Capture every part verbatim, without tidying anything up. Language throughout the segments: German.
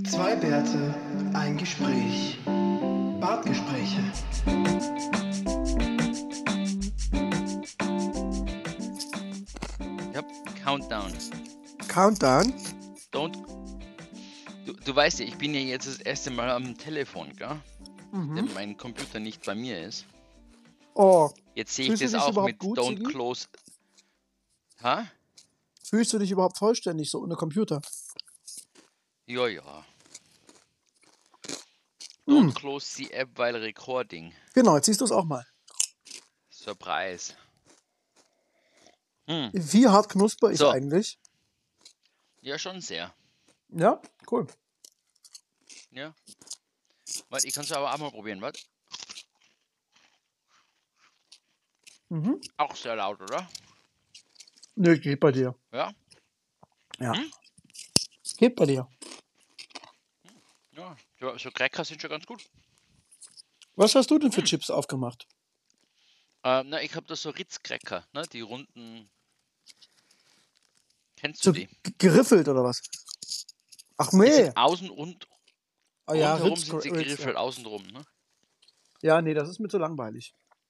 Zwei Bärte, ein Gespräch. Bartgespräche. Ja, Countdown. Countdown? Don't. Du, du weißt ja, ich bin ja jetzt das erste Mal am Telefon, gell? Mhm. Denn mein Computer nicht bei mir ist. Oh, Jetzt sehe ich fühlst du das dich auch überhaupt mit gut, Don't Siggi? Close. Ha? Fühlst du dich überhaupt vollständig so ohne Computer? Ja, ja. Hm. Don't close the app while recording. Genau, jetzt siehst du es auch mal. Surprise. Hm. Wie hart knusper ist So. eigentlich? Ja, schon sehr. Ja, cool. Ja. Warte, ich kann es aber auch mal probieren, warte. Mhm. Auch sehr laut, oder? Nö, geht bei dir. Ja? Ja, Hm? geht bei dir. Ja, so, so Cracker sind schon ganz gut. Was hast du denn für Hm. Chips aufgemacht? Äh, na, ich habe da so Ritz-Cracker, ne? Die runden. Kennst du So die? g- geriffelt oder was? Ach Die nee. sind außen und Ah ja, rundherum Ritz, sind sie Ritz, geriffelt, ja. außenrum, ne? Ja, nee, das ist mir zu langweilig.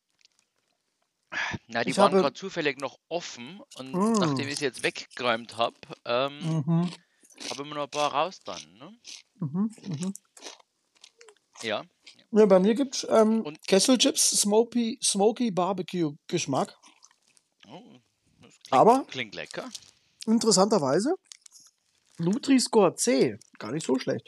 Na, die Ich waren habe... gerade zufällig noch offen und Mm, nachdem ich sie jetzt weggeräumt habe, ähm, mhm, habe ich mir noch ein paar raus dann, ne? mhm, mhm. Ja. Ja, bei mir gibt's ähm, Und Kesselchips, Smoky, Smoky Barbecue Geschmack. oh, das klingt, Aber klingt lecker. interessanterweise Nutri-Score C. Gar nicht so schlecht.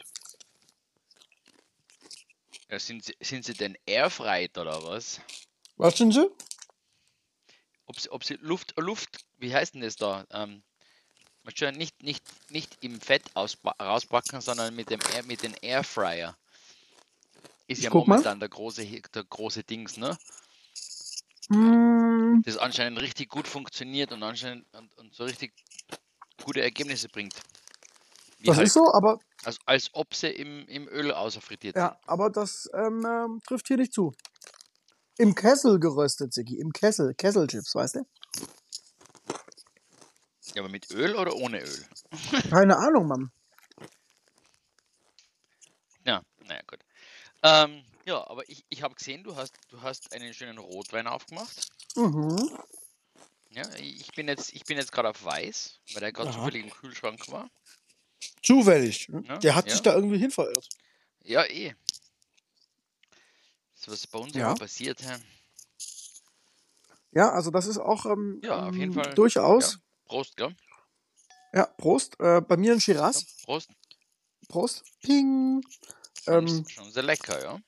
Ja, sind sie, sind sie denn airfried oder was? Was sind sie? Ob sie, ob sie Luft, Luft, wie heißt denn das da? Ähm, man schon nicht, nicht, nicht im Fett ausba rausbacken, sondern mit dem Air, mit dem Airfryer. Ist Ich ja guck mal. momentan der große, der große Dings, ne? Mm, Das anscheinend richtig gut funktioniert und anscheinend und, und so richtig gute Ergebnisse bringt. Wie das halt, ist so, aber als, als ob sie im, im Öl außerfrittiert sind. ja, aber das ähm, ähm, trifft hier nicht zu. Im Kessel geröstet, Siggi. Im Kessel. Kesselchips, weißt du? Ja, aber mit Öl oder ohne Öl? Keine Ahnung, Mann. Ja, naja, gut. Ähm, ja, aber ich, ich habe gesehen, du hast, du hast einen schönen Rotwein aufgemacht. Mhm. Ja, ich bin jetzt, ich bin jetzt gerade auf Weiß, weil der gerade Aha. zufällig im Kühlschrank war. Zufällig. Ja, Der hat sich ja, da irgendwie hin verirrt. ja, eh. Das ist was bei uns Ja. immer passiert. Hä? Ja, also das ist auch ähm, Ja, auf jeden ähm, Fall. Ja, durchaus. Prost, gell? Ja, Prost. Äh, bei mir ein Ja, Shiraz. Prost. Prost. Ping. Schon, Ähm, schon sehr lecker, ja.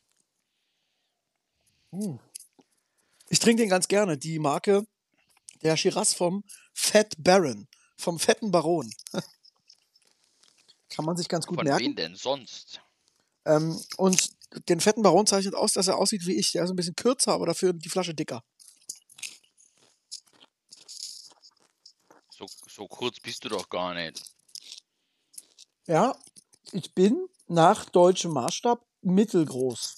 uh. Ich trinke den ganz gerne. Die Marke, der Shiraz vom Fat Baron. Vom fetten Baron. Kann man sich ganz gut Von merken. wem denn sonst? Ähm, und den fetten Baron zeichnet aus, dass er aussieht wie ich. Der ist ein bisschen kürzer, aber dafür die Flasche dicker. So, so kurz bist du doch gar nicht. Ja, ich bin nach deutschem Maßstab mittelgroß.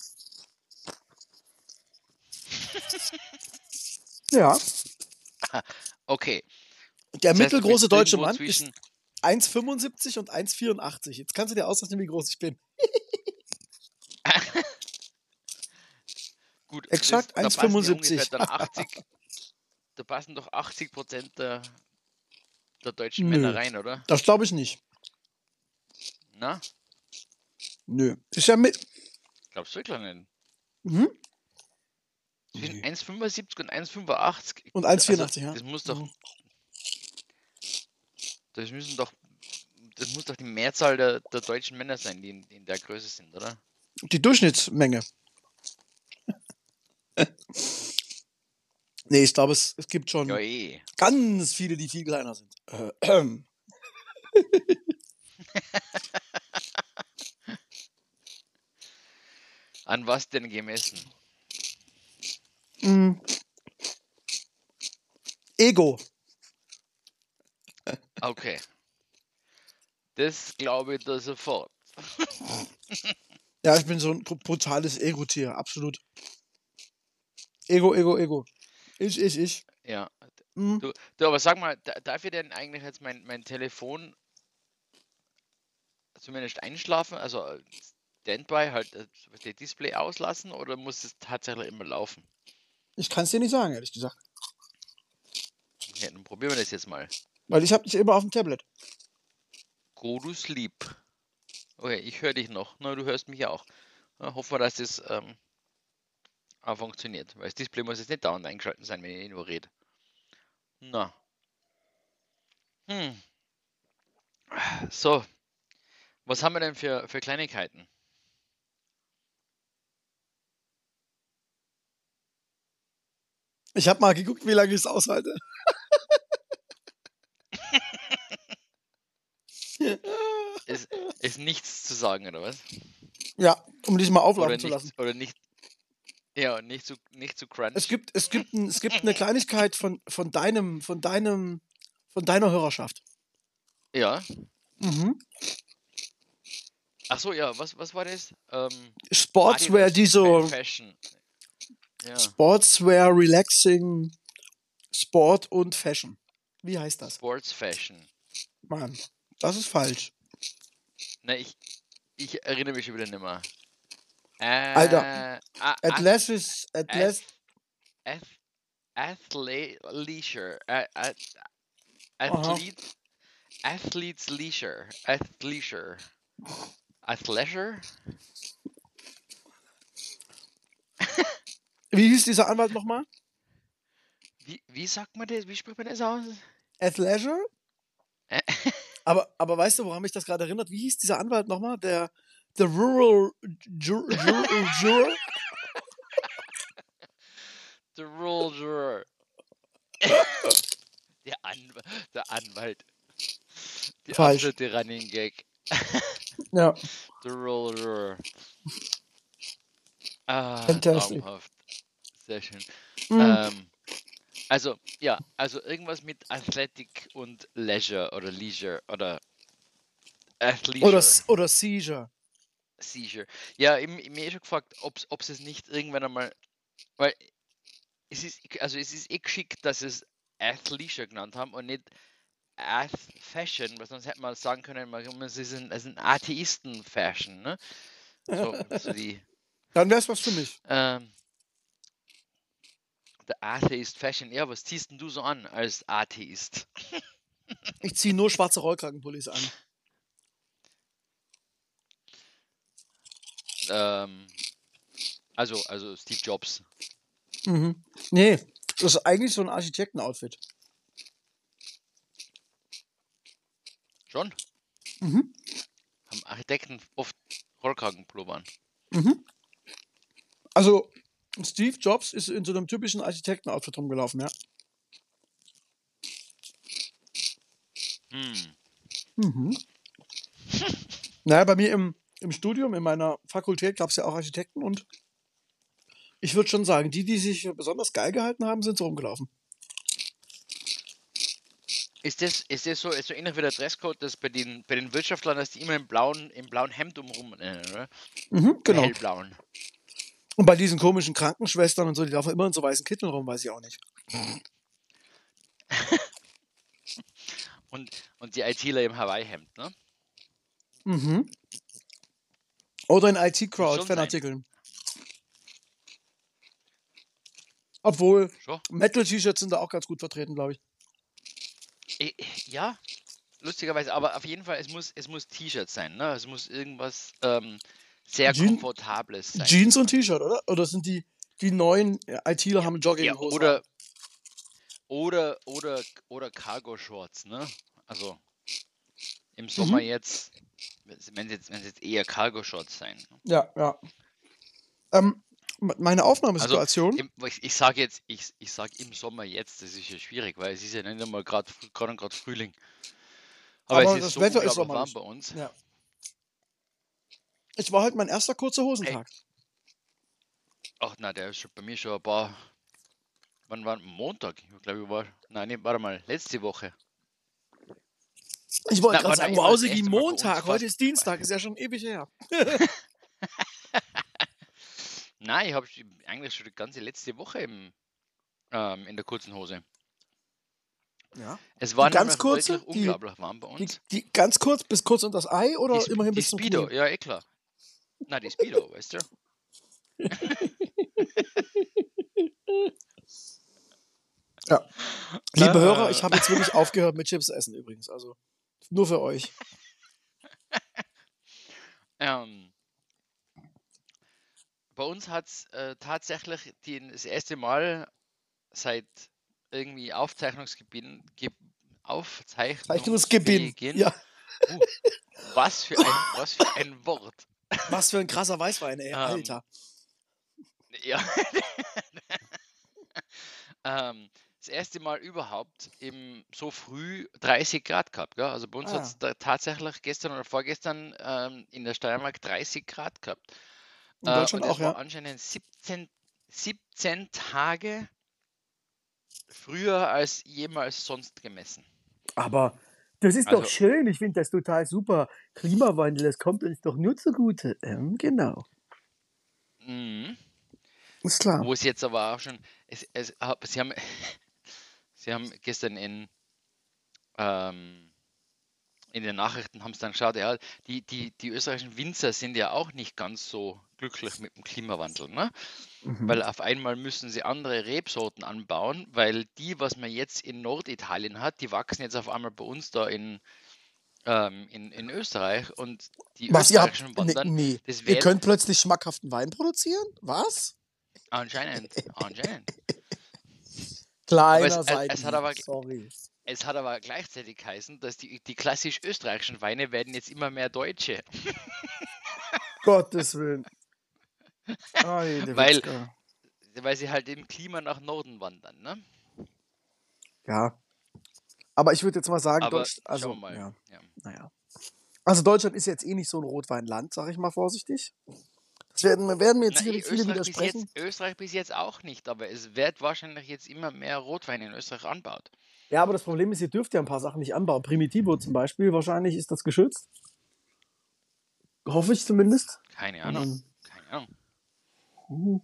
Ja, Okay, der das heißt, du mittelgroße bist deutsche irgendwo Mann zwischen. ist eins Komma fünfundsiebzig und eins Komma vierundachtzig. Jetzt kannst du dir ausrechnen, wie groß ich bin. Gut, Exakt das, da passen ja ungefähr eins Komma fünfundsiebzig. dann achtzig, da passen doch achtzig Prozent der, der deutschen Nö, Männer rein, oder? das glaube ich nicht. Na, Nö. Ist ja mit. glaubst du wirklich nicht? Mhm. Zwischen Nö. eins Komma fünfundsiebzig und eins Komma fünfundachtzig. Und eins Komma Also, vierundachtzig, ja. das muss doch, Mhm. das müssen doch, das muss doch die Mehrzahl der, der deutschen Männer sein, die in, in der Größe sind, oder? Die Durchschnittsmenge. Nee, ich glaube, es, es gibt Ja, schon eh. ganz viele, die viel kleiner sind. Äh, ähm. An was denn gemessen? Mm. Ego. Okay. Das glaube ich da sofort. Ja, ich bin so ein brutales Ego-Tier, absolut. Ego, Ego, Ego. Ich, ich, ich. Ja. Mm. Du, du, aber sag mal, da- darf ich denn eigentlich jetzt mein, mein Telefon zumindest einschlafen, also äh, Standby, halt äh, das Display auslassen oder muss es tatsächlich immer laufen? Ich kann es dir nicht sagen, ehrlich gesagt. Ja, dann probieren wir das jetzt mal. Weil ich habe dich immer auf dem Tablet. Go to sleep. Okay, ich höre dich noch. Na, du hörst mich auch. Ja, hoffen wir, dass das ähm, auch funktioniert. Weil das Display muss jetzt nicht dauernd eingeschaltet sein, wenn ich nur rede. Na. Hm. So, was haben wir denn für, für Kleinigkeiten? Ich habe mal geguckt, wie lange ich es aushalte. Ist, ist nichts zu sagen, oder was? Ja, um dich mal Oder auflaufen zu nichts, lassen. oder nicht, ja, nicht zu, nicht zu crunch. Es gibt, es gibt, ein, es gibt eine Kleinigkeit von, von deinem, von deinem, von deiner Hörerschaft. Ja. Mhm. Ach so, ja, was, was war das? Ähm, Sportswear, Adidas die so Fa- Fashion. Ja. Sportswear, Relaxing, Sport und Fashion. Wie heißt das? Sports Fashion. Mann, das ist falsch. Ne, ich, ich erinnere mich schon wieder nicht mehr. Alter, Äh, a- ath, Athletics, Athletics, ath, ath, athlete leisure. A- a- aha. Athlete, athletes leisure. Athleisure. Athleisure? Wie hieß dieser Anwalt nochmal? Wie, wie sagt man das? Wie spricht man das aus? Athleisure? Äh, Aber, aber weißt du, woran mich das gerade erinnert? Wie hieß dieser Anwalt nochmal? Der, der Rural Jur, Jur, Jur? The Rural Juror. Der, Anw der Anwalt. Die Falsch. absolute Running Gag. Ja, The Rural Juror. Ah, fantastic. traumhaft. Sehr schön. Mhm. Ähm, also, ja, also irgendwas mit Athletic und Leisure oder Leisure oder Oder, Athleisure. S- oder Seizure. Seizure. Ja, ich, ich mir eh schon gefragt, ob es nicht irgendwann einmal, weil es ist, also es ist eh geschickt, dass es Athleisure genannt haben und nicht Ath Fashion, weil sonst hätte man sagen können, man- es ist ein, es ist ein Atheisten-Fashion, ne? So, so die, Dann wär's was für mich. ähm, der Atheist Fashion. Ja, was ziehst denn du so an als Atheist? Ich ziehe nur schwarze Rollkragenpullis an. Ähm, also, also Steve Jobs. Mhm. Nee, das ist eigentlich so ein Architekten-Outfit. Schon? Mhm. Haben Architekten oft Rollkragenpullover an. Mhm. Also, Steve Jobs ist in so einem typischen Architekten-Outfit rumgelaufen, ja. Hm. Mhm. Naja, bei mir im, im Studium, in meiner Fakultät gab es ja auch Architekten und ich würde schon sagen, die, die sich für besonders geil gehalten haben, sind so rumgelaufen. Ist das, ist das so, ist so ähnlich wie der Dresscode, dass bei den, bei den Wirtschaftlern, dass die immer im blauen, im blauen Hemd umrum, äh, oder? Mhm, Oder genau. hellblauen. Und bei diesen komischen Krankenschwestern und so, die laufen immer in so weißen Kitteln rum, weiß ich auch nicht. Und, und die ITler im Hawaii-Hemd, ne? Mhm. Oder in Muss schon sein. I T-Crowd-Fanartikeln. Obwohl, Schon? Metal-T-Shirts sind da auch ganz gut vertreten, glaube ich. Eh, Ja, lustigerweise, aber auf jeden Fall, es muss, es muss T-Shirt sein, ne? Es muss irgendwas ähm, sehr Jean, Komfortables sein. Jeans und T-Shirt, oder? Oder sind die, die neuen I Tler Ja, haben ja, Jogginghosen oder, an? oder, oder, oder Cargo-Shorts, ne? Also im Sommer Mhm. jetzt, wenn es jetzt, wenn's jetzt eher Cargo-Shorts sein. Ne? Ja, ja. Ähm, m- meine Also Aufnahmesituation, im, ich, ich sage jetzt, ich, ich sage im Sommer jetzt, das ist ja schwierig, weil es ist ja nicht einmal gerade gerade gerade Frühling. Aber es aber ist das so Wetter ist unglaublich warm sommerlich. bei uns. Ja. Es war halt mein erster kurzer Hey, Hosentag. ach na, der ist schon bei mir schon ein paar. Wann war Montag? Ich glaube, ich war. Nein, nee, warte mal, letzte Woche. Ich wollte Na, gerade war sagen, nein, war das wowsig, erste Mal bei uns Montag, heute fast. ist Dienstag, ist ja schon ewig her. Nein, ich habe eigentlich schon die ganze letzte Woche im, ähm, in der kurzen Hose. Ja. Es war Die ganz nämlich kurze, wirklich die, unglaublich warm bei die, uns. die ganz kurz bis kurz unter das Ei Die, oder Sp- immerhin die bis zum Speedo, Knie? ja, eh klar. Na, die Speedo, weißt du? Ja. Liebe Hörer, ich Äh, habe jetzt wirklich aufgehört mit Chips essen übrigens. Also nur für euch. ähm, bei uns hat es äh, tatsächlich die, das erste Mal seit irgendwie Aufzeichnungsgebieten, ge, Zeichnungsgebin. Aufzeichnungsfähigen, Ja. uh, was für ein, was für ein Wort. Was für ein krasser Weißwein, ey. Ähm, Alter. ja. ähm, das erste Mal überhaupt im so früh dreißig Grad gehabt. Gell? Also bei uns Ah, hat es da tatsächlich gestern oder vorgestern ähm, in der Steiermark dreißig Grad gehabt. in Äh, Deutschland und auch, es war ja. anscheinend siebzehn, siebzehn Tage früher als jemals sonst gemessen. Aber das ist doch Also, schön. Ich finde das total super. Klimawandel, das kommt uns doch nur zugute. Ähm, genau. mh, Ist klar. wo es jetzt aber auch schon, es, es, hab- sie, haben, sie haben gestern in, ähm, in den Nachrichten haben es dann geschaut, ja, die, die, die österreichischen Winzer sind ja auch nicht ganz so glücklich mit dem Klimawandel, ne? Mhm. Weil auf einmal müssen sie andere Rebsorten anbauen, weil die, was man jetzt in Norditalien hat, die wachsen jetzt auf einmal bei uns da in, ähm, in, in Österreich und die Was, ihr habt. österreichischen Nee, wandern, nee. das Ihr wird könnt plötzlich schmackhaften Wein produzieren? Was? anscheinend, anscheinend. Aber es, Kleiner es, es, hat Seitenhieb. aber, Sorry. es hat aber gleichzeitig geheißen, dass die, die klassisch österreichischen Weine werden jetzt immer mehr deutsche, Gottes Willen. Alter weil, Witzka. weil sie halt im Klima nach Norden wandern, ne? Ja. Aber ich würde jetzt mal sagen, Aber Deutsch, also, schauen wir mal. ja, Ja. naja. Also Deutschland ist jetzt eh nicht so ein Rotweinland, sag ich mal vorsichtig. Das werden, werden mir jetzt Na, eh, sicherlich viele Österreich bis widersprechen. jetzt, Österreich bis jetzt auch nicht, aber es wird wahrscheinlich jetzt immer mehr Rotwein in Österreich anbaut. Ja, aber das Problem ist, ihr dürft ja ein paar Sachen nicht anbauen. Primitivo zum Beispiel, wahrscheinlich ist das geschützt. Hoffe ich zumindest. Keine Und Ahnung. dann, Keine Ahnung. uh,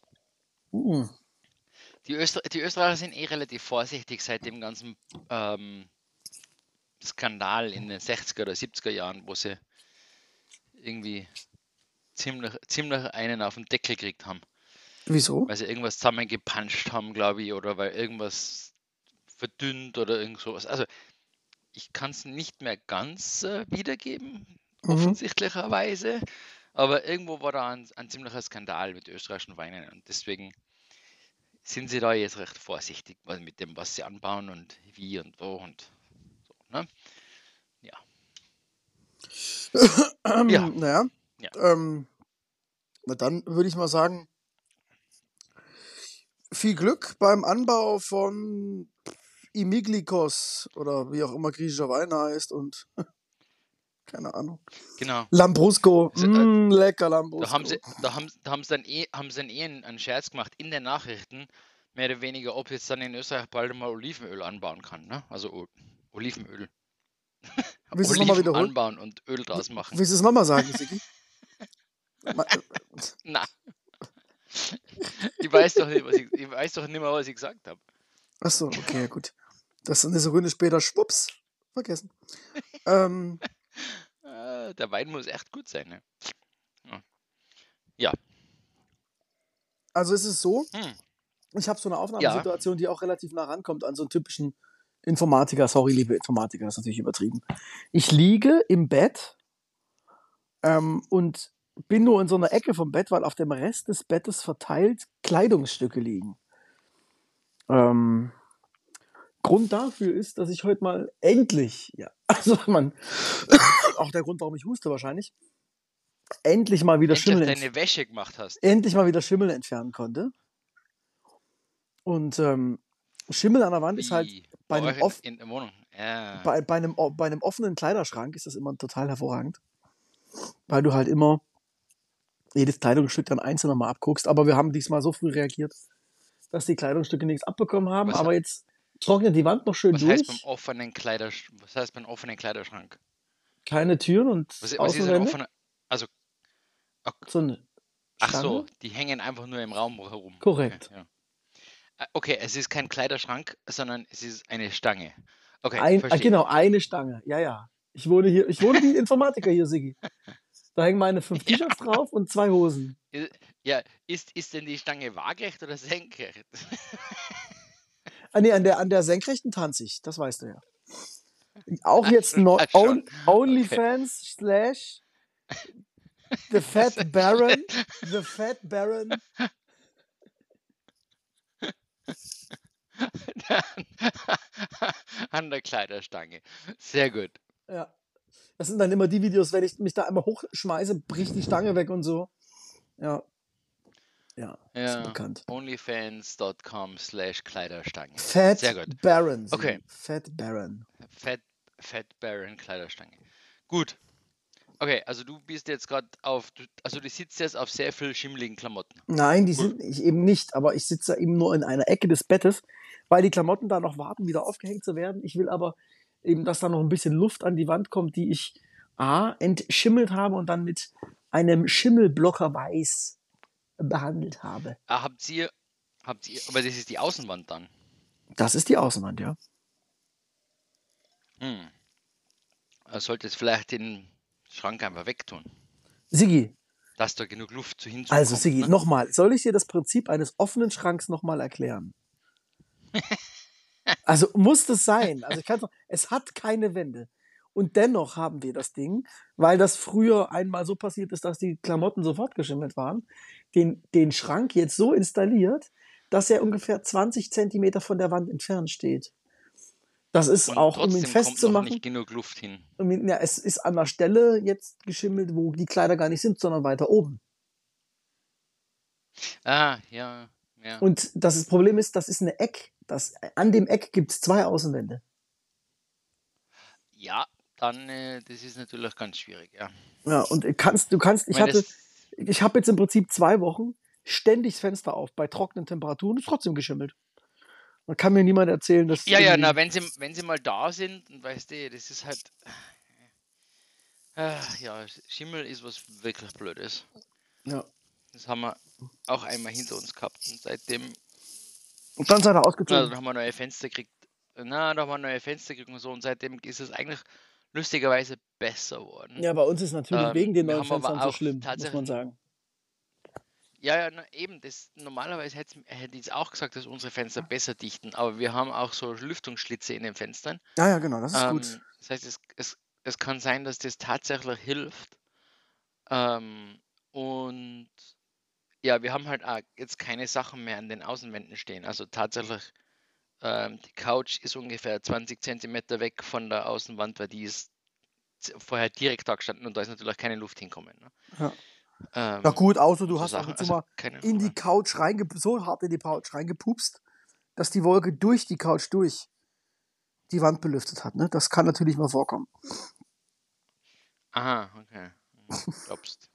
uh. Die, Öster die Österreicher sind eh relativ vorsichtig seit dem ganzen ähm, Skandal in den sechziger oder siebziger Jahren, wo sie irgendwie ziemlich, ziemlich einen auf den Deckel gekriegt haben. Wieso? Weil sie irgendwas zusammengepanscht haben, glaube ich, oder weil irgendwas verdünnt oder irgend sowas. Also ich kann es nicht mehr ganz äh, wiedergeben, Mhm. offensichtlicherweise, aber irgendwo war da ein, ein ziemlicher Skandal mit österreichischen Weinen und deswegen sind sie da jetzt recht vorsichtig weil mit dem, was sie anbauen und wie und wo und so. Ne? Ja. Ähm, Ja. naja, Ja. ähm, na dann würde ich mal sagen, viel Glück beim Anbau von Imiglikos oder wie auch immer griechischer Wein heißt und keine Ahnung. Genau. Lambrusco, Also, äh, mm, lecker Da haben Lambrusco. sie, da haben, da haben sie dann eh, haben sie dann eh einen, einen Scherz gemacht in den Nachrichten, mehr oder weniger, ob jetzt dann in Österreich bald mal Olivenöl anbauen kann, ne? Also O- Olivenöl. Willst du es nochmal Oliven wiederholen? anbauen und Öl draus machen. Willst du es nochmal sagen, Sigi? Ma- Na, ich weiß doch nicht, was ich, ich weiß doch nicht mehr, was ich gesagt habe. Achso, okay, gut. Das ist eine Sekunde später, schwupps, vergessen. Ähm, Äh, der Wein muss echt gut sein, ne? Ja. Ja. also es ist so, Hm. ich habe so eine Ja. Aufnahmesituation, die auch relativ nah rankommt an so einen typischen Informatiker. Sorry, liebe Informatiker, das ist natürlich übertrieben. Ich liege im Bett ähm, und bin nur in so einer Ecke vom Bett, weil auf dem Rest des Bettes verteilt Kleidungsstücke liegen. Ähm, Grund dafür ist, dass ich heute mal endlich, ja, also man, auch der Grund, warum ich huste wahrscheinlich, endlich mal wieder Endlich Schimmel, deine entf Wäsche gemacht hast. endlich mal wieder Schimmel entfernen konnte. Und ähm, Schimmel an der Wand ist halt Wie? bei Bei einem, euch in, off in der Wohnung. Ja. bei, bei, einem, o- bei einem offenen Kleiderschrank ist das immer total hervorragend, weil du halt immer jedes Kleidungsstück dann einzeln nochmal abguckst. Aber wir haben diesmal so früh reagiert, dass die Kleidungsstücke nichts abbekommen haben. Was, Aber jetzt trocknet die Wand noch schön was heißt beim durch. offenen Kleidersch was heißt beim offenen Kleiderschrank? Keine Türen und Was, was ist ein Außenwände. offener? Also, ach, So eine ach Stange. so, die hängen einfach nur im Raum herum. Okay, Korrekt. ja. Ah, okay, es ist kein Kleiderschrank, sondern es ist eine Stange. Okay, Ein, äh, verstehe. genau, eine Stange. Ja, ja. Ich wohne hier, ich wohne wie ein Informatiker hier, Siggi. Da hängen meine fünf Ja, T-Shirts drauf und zwei Hosen. i- ja, ist, ist denn die Stange waagerecht oder senkrecht? Ah, nee, an der, an der Senkrechten tanze ich, das weißt du ja. Auch jetzt no, Ach schon. on, Okay. OnlyFans slash The Fat Baron. The Fat Baron. An der Kleiderstange. Sehr gut. Ja. Das sind dann immer die Videos, wenn ich mich da einmal hochschmeiße, bricht die Stange weg und so. Ja. Ja, ist Ja, bekannt. onlyfans.com slash Kleiderstange. Fat Sehr gut. Baron. Okay, Siggi. Fat Baron. Fat, Fat Baron Kleiderstange. Gut. Okay, also du bist jetzt gerade auf, du- also du sitzt jetzt auf sehr viel schimmligen Klamotten. Nein, die Cool. sind ich eben nicht, aber ich sitze eben nur in einer Ecke des Bettes, weil die Klamotten da noch warten, wieder aufgehängt zu werden. Ich will aber eben, dass da noch ein bisschen Luft an die Wand kommt, die ich A, entschimmelt habe und dann mit einem Schimmelblocker weiß behandelt habe. Ah, habt ihr, habt ihr, aber das ist die Außenwand dann. Das ist die Außenwand, ja. Hm. Er sollte es vielleicht den Schrank einfach wegtun, Siggi, dass da genug Luft zu hinzukommt. also Siggi, Ne? nochmal, soll ich dir das Prinzip eines offenen Schranks nochmal erklären? Also muss das sein. Also ich kann sagen, es hat keine Wände. Und dennoch haben wir das Ding, weil das früher einmal so passiert ist, dass die Klamotten sofort geschimmelt waren, den, den Schrank jetzt so installiert, dass er ungefähr zwanzig Zentimeter von der Wand entfernt steht. Das ist Und auch, um ihn trotzdem kommt noch festzumachen, nicht genug Luft hin. um ihn, ja, es ist an der Stelle jetzt geschimmelt, wo die Kleider gar nicht sind, sondern weiter oben. Ah, ja, ja. Und das, ist- Problem ist, das ist eine Eck. Das, an dem Eck gibt es zwei Außenwände. Ja, dann, äh, das ist natürlich ganz schwierig, ja. Ja, und du kannst, du kannst, ich Wenn hatte, es, ich habe jetzt im Prinzip zwei Wochen ständig das Fenster auf bei trockenen Temperaturen, ist trotzdem geschimmelt. Man kann mir niemand erzählen, dass ja, ja, irgendwie- na, wenn sie, wenn sie mal da sind, dann weißt du, das ist halt, ah, ja, Schimmel ist was wirklich Blödes. ja. Das haben wir auch einmal hinter uns gehabt und seitdem, Und dann seid ihr na, ausgezogen. dann haben wir neue Fenster gekriegt. Na, da haben wir neue Fenster gekriegt und so und seitdem ist es eigentlich lustigerweise besser geworden. Ja, bei uns ist natürlich Ähm, wegen den wir neuen haben aber Fenstern so auch schlimm, muss tatsächlich, man sagen. ja, ja, na, eben, das, normalerweise hätte hätte ich jetzt auch gesagt, dass unsere Fenster besser dichten, aber wir haben auch so Lüftungsschlitze in den Fenstern. Ja, ja, genau, das ist gut. Ähm, das heißt, es, es, es kann sein, dass das tatsächlich hilft. Ähm, und ja, wir haben halt auch jetzt keine Sachen mehr an den Außenwänden stehen. Also tatsächlich, ähm, die Couch ist ungefähr zwanzig Zentimeter weg von der Außenwand, weil die ist z- vorher direkt da gestanden und da ist natürlich keine Luft hinkommen. Ne? Ja. Ähm, Ja gut, außer und du so hast ab Sachen, und zu also mal keine in die aber- Couch reinge so hart in die Couch reingepupst, dass die Wolke durch die Couch durch die Wand belüftet hat. Ne? Das kann natürlich mal vorkommen. Aha, okay. Mhm, glaubst.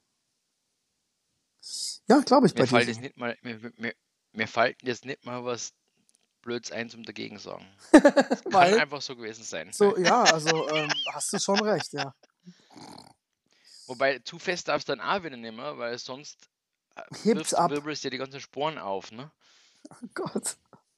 Ja, glaube ich bei Mir dir. fällt jetzt Sigi. nicht mal, mir, mir, mir fällt jetzt nicht mal was Blöds ein zum dagegen sagen. Es kann Weil, einfach so gewesen sein. so, ja, also ähm, hast du schon recht, ja. Wobei zu fest darfst du dann auch wieder nicht mehr, weil sonst äh, Hebt's wirfst, ab. wirbelst dir die ganzen Sporen auf, ne? Oh Gott.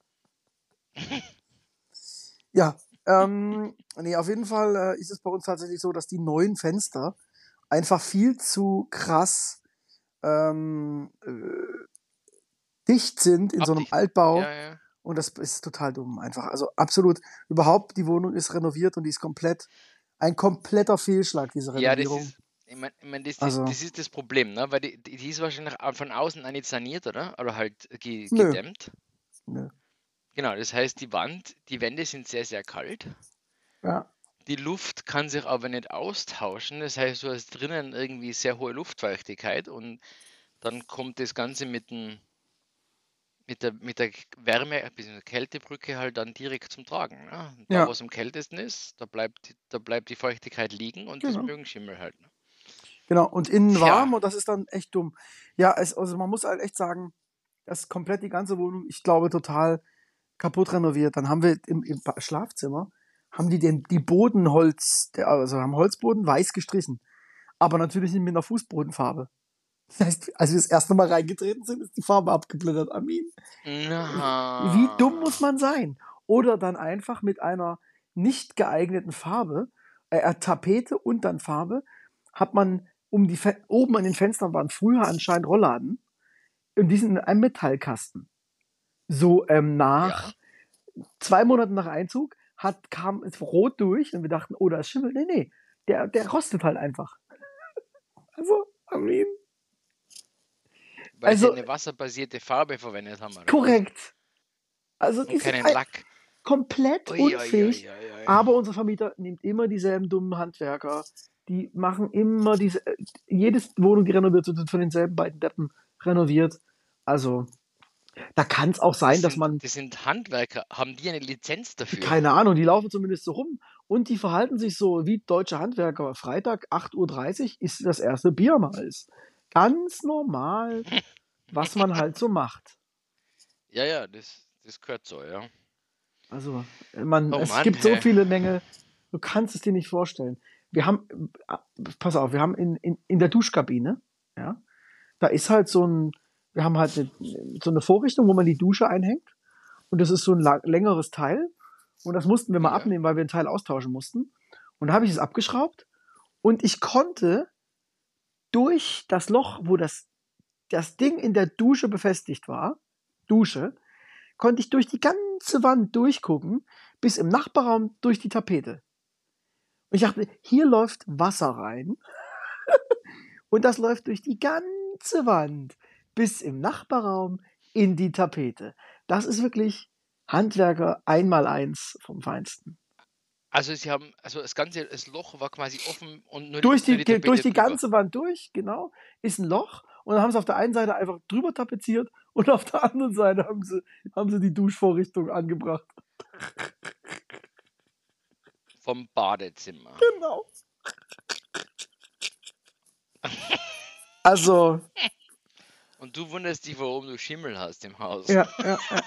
Ja, ähm, nee, auf jeden Fall äh, ist es bei uns tatsächlich so, dass die neuen Fenster einfach viel zu krass ähm, äh, dicht sind in so einem Abdichten. Altbau. Ja, ja. Und das ist total dumm einfach. Also absolut, überhaupt, die Wohnung ist renoviert und die ist komplett, ein kompletter Fehlschlag, diese Ja, das Renovierung. ist, ich meine, ich mein, das, das, Also, das ist das Problem, ne? Weil die, die die ist wahrscheinlich auch von außen auch nicht saniert, oder? Oder halt ge, nö, gedämmt. nö. Genau, das heißt, die Wand, die Wände sind sehr, sehr kalt. Ja, Die Luft kann sich aber nicht austauschen. Das heißt, du hast drinnen irgendwie sehr hohe Luftfeuchtigkeit und dann kommt das Ganze mit dem, mit der, mit der Wärme, bzw. Kältebrücke halt dann direkt zum Tragen. Ne? Und da, wo ja, es am kältesten ist, da bleibt, die- da bleibt die Feuchtigkeit liegen und das genau. mögen Schimmel halt. Ne? Genau. Und innen Tja, warm und das ist dann echt dumm. Ja, es, also man muss halt echt sagen, das ist komplett die ganze Wohnung, ich glaube, total kaputt renoviert. Dann haben wir im, im Ba- Schlafzimmer, haben die den, die Bodenholz, der, also haben Holzboden weiß gestrichen. Aber natürlich nicht mit einer Fußbodenfarbe. Das heißt, als wir das erste Mal reingetreten sind, ist die Farbe abgeblättert, Armin. Wie dumm muss Na. man sein? Oder dann einfach mit einer nicht geeigneten Farbe, äh, Tapete und dann Farbe, hat man um die Fe oben an den Fenstern waren früher anscheinend Rollladen und die sind in einem Metallkasten. So ähm, nach Ja. zwei Monaten nach Einzug hat, kam es rot durch und wir dachten, oh, da ist Schimmel. Nee, nee, der, der rostet halt einfach. Also, Armin. Weil sie Also, eine wasserbasierte Farbe verwendet haben, oder was? korrekt. Also, die Und sind keinen ein, Lack. komplett Ui, ui, unfähig. ui, ui, ui. Aber unser Vermieter nimmt immer dieselben dummen Handwerker. Die machen immer diese, äh, jedes Wohnung, die renoviert wird, wird von denselben beiden Deppen renoviert. Also, da kann es auch sein, Das dass sind, man, das sind Handwerker. Haben die eine Lizenz dafür? keine Ahnung, die laufen zumindest so rum und die verhalten sich so wie deutsche Handwerker. Freitag, acht Uhr dreißig ist das erste Biermals. Ganz normal, was man halt so macht. Ja, ja, das, das gehört so, ja. Also, äh, man, Oh es Mann, gibt so hey. viele Mängel, du kannst es dir nicht vorstellen. Wir haben, äh, pass auf, wir haben in, in, in der Duschkabine, ja, da ist halt so ein, wir haben halt eine, so eine Vorrichtung, wo man die Dusche einhängt. Und das ist so ein la- längeres Teil. Und das mussten wir mal Ja. abnehmen, weil wir ein Teil austauschen mussten. Und da habe ich es abgeschraubt. Und ich konnte durch das Loch, wo das, das Ding in der Dusche befestigt war, Dusche, konnte ich durch die ganze Wand durchgucken, bis im Nachbarraum durch die Tapete. Und ich dachte, hier läuft Wasser rein. Und das läuft durch die ganze Wand bis im Nachbarraum in die Tapete. Das ist wirklich Handwerker einmal eins vom Feinsten. Also sie haben, also das ganze, das Loch war quasi offen und nur Durch die, nur die, die Tapete durch die drüber. ganze Wand durch, genau, ist ein Loch. Und dann haben sie auf der einen Seite einfach drüber tapeziert und auf der anderen Seite haben sie, haben sie die Duschvorrichtung angebracht. Vom Badezimmer. Genau. Also, Und du wunderst dich, warum du Schimmel hast im Haus. ja, ja, ja.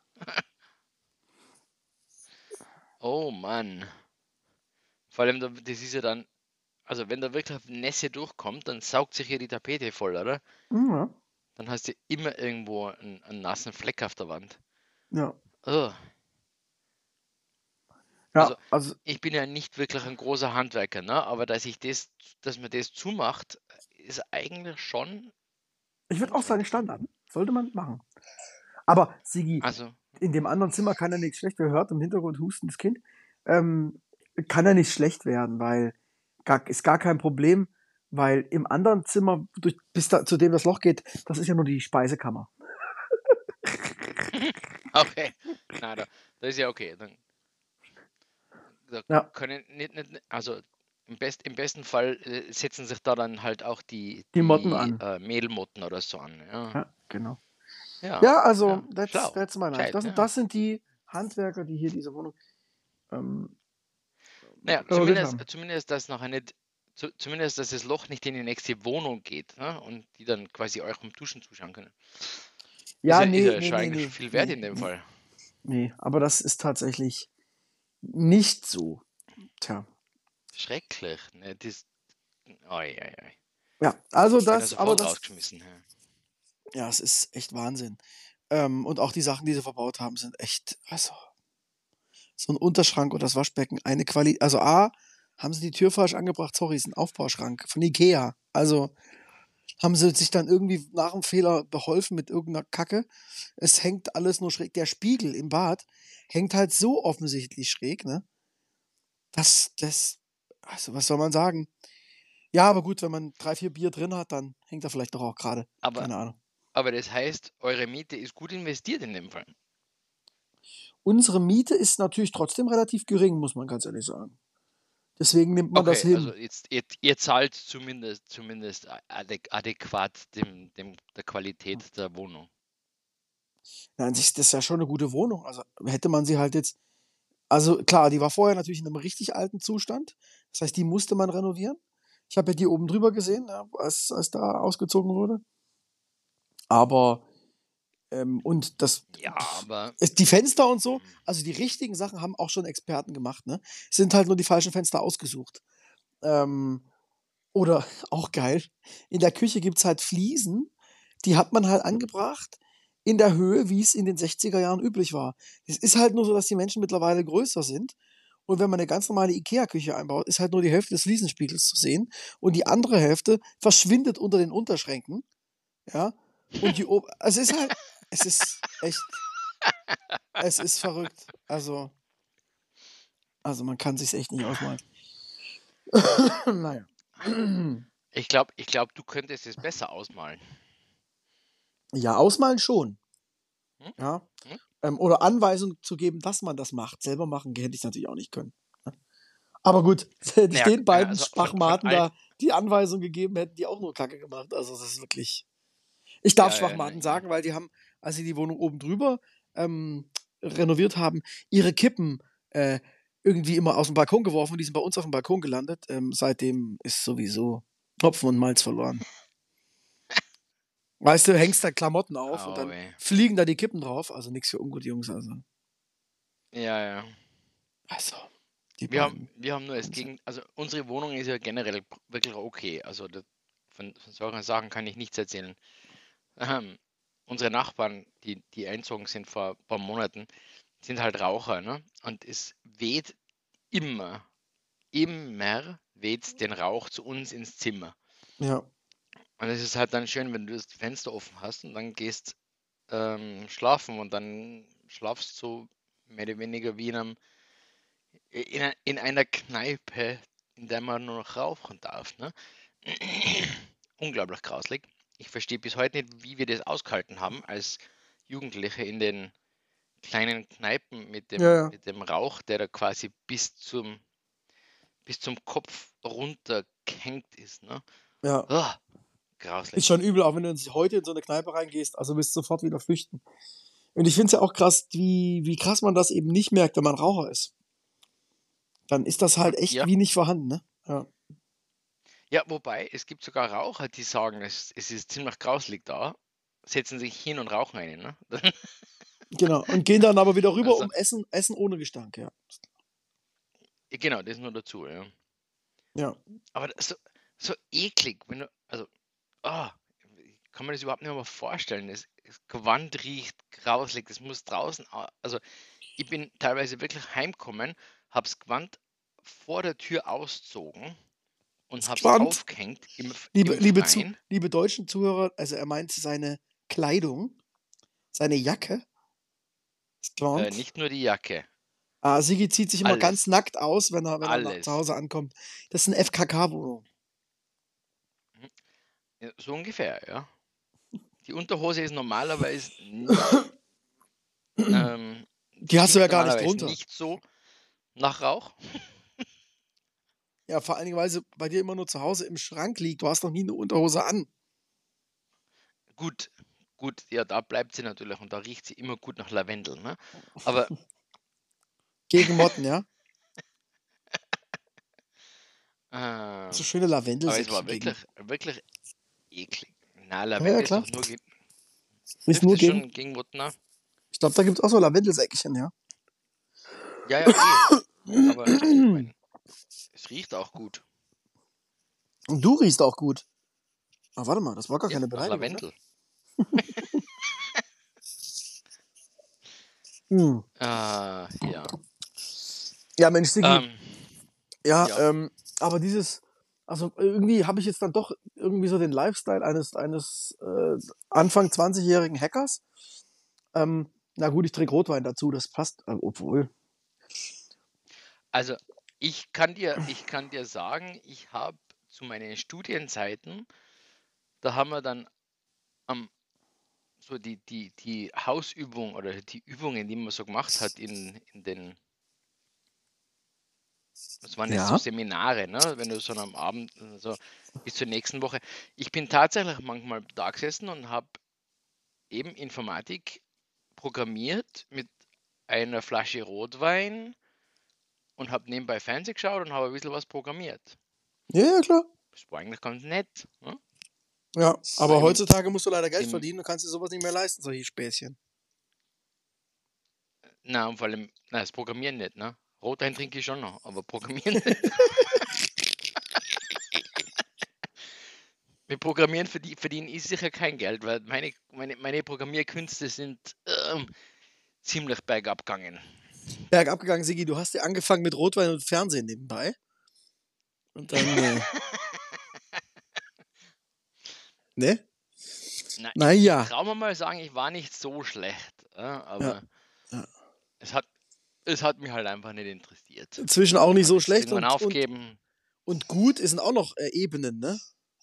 Oh Mann. Vor allem, da- das ist ja dann, also wenn da wirklich Nässe durchkommt, dann saugt sich hier die Tapete voll, oder? Ja, Dann hast du immer irgendwo einen, einen nassen Fleck auf der Wand. ja. Ugh. Ja, Also, also, ich bin ja nicht wirklich ein großer Handwerker, ne? Aber dass ich das, dass man das zumacht, ist eigentlich schon ich würde auch sagen, notwendig. Standard. Sollte man machen. Aber, Sigi, Also, in dem anderen Zimmer kann ja nichts schlecht. Wer hört im Hintergrund husten das Kind? Ähm, kann ja nicht schlecht werden, weil gar, ist gar kein Problem, weil im anderen Zimmer, durch, bis da, zu dem das Loch geht, das ist ja nur die Speisekammer. okay. Na, da, das ist ja okay. Dann, da Ja, können nicht, nicht, also im, Best, im besten Fall äh, setzen sich da dann halt auch die, die Motten die an. äh, Mehlmotten oder so an. Ja, Ja, genau. ja, Ja, also, ja. that's, Schlau. that's my life. Gescheit, Das, sind- ja. das sind die Handwerker, die hier diese Wohnung ähm, Naja, renoviert zumindest, haben. zumindest, dass nachher nicht, zu, zumindest, dass das Loch nicht in die nächste Wohnung geht, ne? Und die dann quasi euch beim Duschen zuschauen können. Ist Ja, ja, ist nee, ja nee, schon nee, eigentlich nee, viel wert nee, in dem nee, Fall. nee. Aber das ist tatsächlich nicht so. Tja. Schrecklich. Ne? Das, oi, oi, oi. Ja, also Ich bin ja das, aber sofort das, rausgeschmissen. Ja. ja, es ist echt Wahnsinn. Ähm, und auch die Sachen, die sie verbaut haben, sind echt, also, so ein Unterschrank und das Waschbecken, eine Qualität, also A, haben sie die Tür falsch angebracht, sorry, ist ein Aufbauschrank von Ikea. Also, haben sie sich dann irgendwie nach dem Fehler beholfen mit irgendeiner Kacke. Es hängt alles nur schräg. Der Spiegel im Bad hängt halt so offensichtlich schräg, ne? Das, das, also, was soll man sagen? Ja, aber gut, wenn man drei, vier Bier drin hat, dann hängt er vielleicht doch auch gerade. Aber, Keine Ahnung. aber das heißt, eure Miete ist gut investiert in dem Fall. Unsere Miete ist natürlich trotzdem relativ gering, muss man ganz ehrlich sagen. Deswegen nimmt man das Okay, hin. also jetzt, ihr, ihr zahlt zumindest, zumindest adäq adäquat dem, dem, der Qualität der Wohnung. Ja, an sich ist das ja schon eine gute Wohnung. Also hätte man sie halt jetzt. Also klar, die war vorher natürlich in einem richtig alten Zustand. Das heißt, die musste man renovieren. Ich habe ja die oben drüber gesehen, ja, als, als da ausgezogen wurde. Aber, ähm, und das, Ja, aber es- die Fenster und so, hm, also die richtigen Sachen haben auch schon Experten gemacht, ne? Es sind halt nur die falschen Fenster ausgesucht. Ähm, Oder auch geil, in der Küche gibt es halt Fliesen, die hat man halt angebracht in der Höhe, wie es in den sechziger Jahren üblich war. Es ist halt nur so, dass die Menschen mittlerweile größer sind. Und wenn man eine ganz normale Ikea-Küche einbaut, ist halt nur die Hälfte des Fliesenspiegels zu sehen. Und die andere Hälfte verschwindet unter den Unterschränken. Ja. Und die Ob also es ist halt, es ist echt, es ist verrückt. Also, also man kann sich's echt nicht ausmalen. Naja. Ich glaube, ich glaub, du könntest es besser ausmalen. Ja, ausmalen schon. Hm? Ja. Hm? Ähm, oder Anweisungen zu geben, dass man das macht. Selber machen hätte ich natürlich auch nicht können. Ne? Aber gut, hätte ich Naja, den beiden also von, von Schwachmaten allen. da die Anweisung gegeben, hätten die auch nur Kacke gemacht. Also das ist wirklich. Ich darf Ja, ja, Schwachmaten nein, sagen, weil die haben, als sie die Wohnung oben drüber ähm, renoviert haben, ihre Kippen äh, irgendwie immer aus dem Balkon geworfen und die sind bei uns auf dem Balkon gelandet. Ähm, seitdem ist sowieso Hopfen und Malz verloren. Weißt du, hängst da Klamotten auf und Oh, dann weh. fliegen da die Kippen drauf. Also nichts für ungute Jungs. Also, Ja, ja. also die Wir haben, beiden. wir haben nur das Gegen, also unsere Wohnung ist ja generell wirklich okay. Also das, von, von solchen Sachen kann ich nichts erzählen. Ähm, unsere Nachbarn, die, die einzogen sind vor ein paar Monaten, sind halt Raucher, ne? Und es weht immer, immer weht den Rauch zu uns ins Zimmer. Ja. Und es ist halt dann schön, wenn du das Fenster offen hast und dann gehst ähm, schlafen und dann schlafst du mehr oder weniger wie in einem in, ein- in einer Kneipe, in der man nur noch rauchen darf. Ne? Unglaublich grauslig. Ich verstehe bis heute nicht, wie wir das ausgehalten haben als Jugendliche in den kleinen Kneipen mit Ja, dem, ja. mit dem Rauch, der da quasi bis zum, bis zum Kopf runter gehängt ist. Ne? Ja. Oh, grauslig. Ist schon übel, auch wenn du jetzt heute in so eine Kneipe reingehst, also wirst du sofort wieder flüchten. Und ich finde es ja auch krass, wie, wie krass man das eben nicht merkt, wenn man Raucher ist. Dann ist das halt echt Ja, wie nicht vorhanden, ne? Ja. ja, wobei es gibt sogar Raucher, die sagen, es, es ist ziemlich grauslig da, setzen sich hin und rauchen einen. Ne? Genau. Und gehen dann aber wieder rüber, Also, um Essen, Essen ohne Gestank, ja. genau, das nur dazu. Ja. Ja. Aber das so, so eklig, wenn du, also, ah, ich kann mir das überhaupt nicht mehr vorstellen. Das, das Gewand riecht grauslig, das muss draußen, au- also ich bin teilweise wirklich heimgekommen, hab's Gewand vor der Tür ausgezogen und hab's Quant, aufgehängt im, F- liebe, im liebe, zu, Freien. liebe deutschen Zuhörer, also er meint seine Kleidung, seine Jacke, ist Äh, Quant. nicht nur die Jacke, Ah, Sigi zieht sich immer ganz alles, nackt aus, wenn er, wenn er nach, zu alles. Hause ankommt. Das ist eine F K K-Wohnung. Mhm. Ja, so ungefähr, ja. Die Unterhose ist normalerweise nicht, ähm, die Die hast du ja stinkt gar nicht normalerweise drunter. nicht so nach Rauch. Ja, vor allen Dingen, weil sie bei dir immer nur zu Hause im Schrank liegt. Du hast noch nie eine Unterhose an. Gut, gut, ja, da bleibt sie natürlich und da riecht sie immer gut nach Lavendel, ne? Aber, Gegen Motten, ja? So ähm, schöne aber es Lavendelsäckchen war gegen. wirklich, wirklich eklig. Na, Ja, ja, Lavendel ist klar. doch nur, ge- Ist hilft nur es gegen. schon gegen Motten? Ne? Ich glaube, da gibt es auch so Lavendelsäckchen, ja. Ja, ja, eh. Aber ich mein, es riecht auch gut. Und du riechst auch gut. Ah, warte mal, das war gar Ja, keine nach Beleidigung, ne? Lavendel. Hm. Ah, ja. Ja, Mensch, Sigi. Ähm, Ja, ja. ähm, aber dieses, also irgendwie habe ich jetzt dann doch irgendwie so den Lifestyle eines, eines äh, Anfang zwanzigjährigen Hackers. Ähm, na gut, ich trinke Rotwein dazu, das passt. Äh, obwohl. Also, ich kann dir, ich kann dir sagen, ich habe zu meinen Studienzeiten, da haben wir dann am so die, die, die Hausübung oder die Übungen, die man so gemacht hat in, in den, das waren jetzt so Ja. Seminare, ne? Wenn du so am Abend, so bis zur nächsten Woche. Ich bin tatsächlich manchmal da gesessen und habe eben Informatik programmiert mit einer Flasche Rotwein und habe nebenbei Fernsehen geschaut und habe ein bisschen was programmiert. Ja, ja, klar. Das war eigentlich ganz nett. Ne? Ja, aber im- heutzutage musst du leider Geld im- verdienen, du kannst dir sowas nicht mehr leisten, solche Späßchen. Na, und vor allem, na, das Programmieren nicht, ne? Rotwein trinke ich schon noch, aber Programmieren nicht. Mit Programmieren verdie- verdiene ich sicher kein Geld, weil meine, meine, meine Programmierkünste sind ähm, ziemlich bergab gegangen. Bergab gegangen, Sigi. Du hast ja angefangen mit Rotwein und Fernsehen nebenbei. Und dann, äh, ne? Na, ich, ich Naja. traue mir mal sagen, ich war nicht so schlecht, äh, Ja, aber ja. es hat, es hat mich halt einfach nicht interessiert. Inzwischen Und auch dann nicht habe so ich es schlecht irgendwann und, und, aufgeben. und gut sind auch noch äh, Ebenen, ne?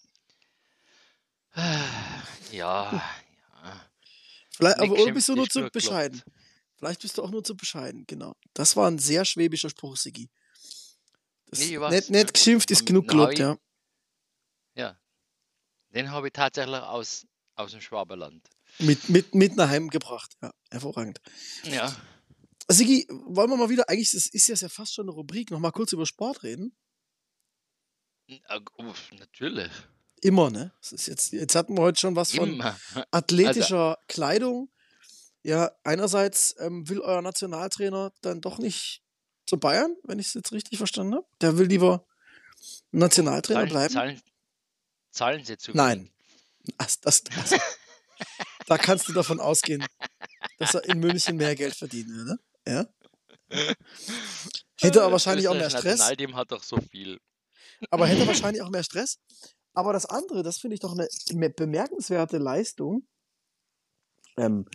Ja, ja. Vielleicht, Nicht aber oder bist geschimpft du nur ist zu nur bescheiden? gelobt. Vielleicht bist du auch nur zu bescheiden, genau. Das war ein sehr schwäbischer Spruch, Sigi. Das Nee, nicht, was? nicht Ja. geschimpft ist Am- genug na, hab gelobt, ich, ja. ja, den habe ich tatsächlich aus, aus dem Schwaberland. Mit, mit, mit nach Hause gebracht, ja. Hervorragend. Ja, Sigi, wollen wir mal wieder, eigentlich das ist das ja fast schon eine Rubrik, noch mal kurz über Sport reden? äh, uff, natürlich. Immer, ne? Das ist jetzt, jetzt hatten wir heute schon was von Immer. Also, athletischer Kleidung. Ja, einerseits ähm, will euer Nationaltrainer dann doch nicht zu Bayern, wenn ich es jetzt richtig verstanden habe. Der will lieber oh, Nationaltrainer zahlen, bleiben. zahlen, zahlen sie zu Nein, wenig? das, das, also, da kannst du davon ausgehen, dass er in München mehr Geld verdienen würde. Ja? Hätte er Das wahrscheinlich auch mehr österreichische Stress, Nationalteam hat doch so viel. aber hätte wahrscheinlich auch mehr Stress. Aber das andere, das finde ich doch eine me- bemerkenswerte Leistung. Ähm,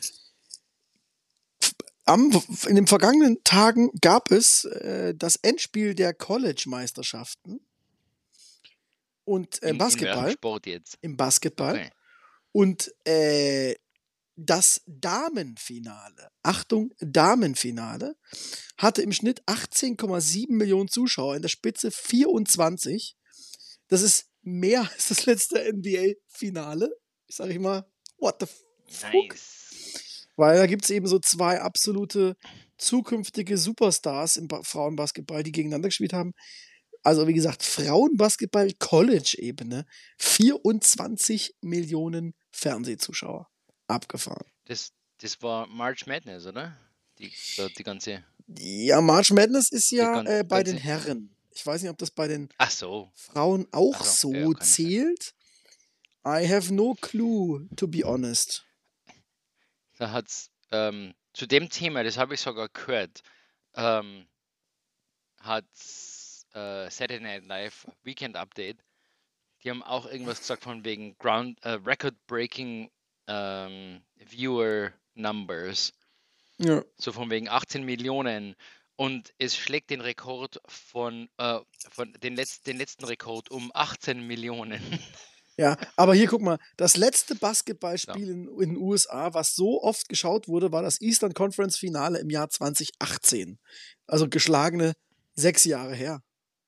am, in den vergangenen Tagen gab es äh, das Endspiel der College-Meisterschaften und äh, In, in welchem Basketball, Sport jetzt? im Basketball. Okay. Und äh, das Damenfinale, Achtung, Damenfinale, hatte im Schnitt achtzehn Komma sieben Millionen Zuschauer, in der Spitze vierundzwanzig. Das ist mehr als das letzte N B A-Finale. Ich sage ich mal, what the fuck? Nice. Weil da gibt es eben so zwei absolute zukünftige Superstars im ba Frauenbasketball, die gegeneinander gespielt haben. Also wie gesagt, Frauenbasketball College-Ebene, vierundzwanzig Millionen Fernsehzuschauer. Abgefahren. Das, das war March Madness, oder? Die, die, die ganze. Ja, March Madness ist Die ja gan, äh, bei den ganze. Herren. Ich weiß nicht, ob das bei den Ach so. Frauen auch Ach so. so Ja, ja, kann es sein. zählt. I have no clue, to be honest. Da hat's ähm, zu dem Thema, das habe ich sogar gehört, ähm, hat äh, Saturday Night Live Weekend Update. Die haben auch irgendwas gesagt von wegen Ground äh, Record-breaking ähm, Viewer Numbers. Ja. So von wegen achtzehn Millionen. Und es schlägt den Rekord von, äh, von den, Letz-, den letzten Rekord um achtzehn Millionen. Ja, aber hier guck mal, das letzte So. Basketballspiel in, in den U S A, was so oft geschaut wurde, war das Eastern Conference Finale im Jahr zwanzig achtzehn. Also geschlagene sechs Jahre her.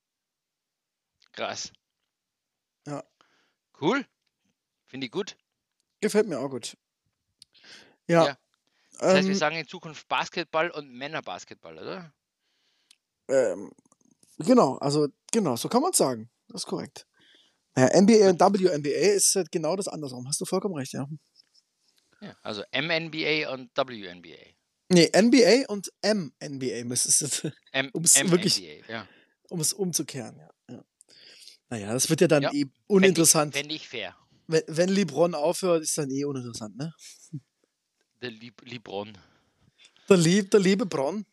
Krass. Ja, Cool. Finde ich gut. gefällt mir auch gut. Ja, Ja. Das heißt, wir ähm, sagen in Zukunft Basketball und Männerbasketball, oder? ähm, genau, also genau, so kann man es sagen. Das ist korrekt. Ja, N B A und Gut. W N B A ist halt genau das andersrum. Hast du vollkommen recht, ja. Ja, also M N B A und W N B A. Nee, N B A und M N B A müsstest du, M um es M wirklich, N B A, ja. um es umzukehren, ja. ja. Naja, das wird ja dann Ja, eh fände ich, uninteressant. fänd ich fair. Wenn, wenn LeBron aufhört, ist dann eh uninteressant, ne? Der Lib Libron. Der, Lieb, der liebe Bron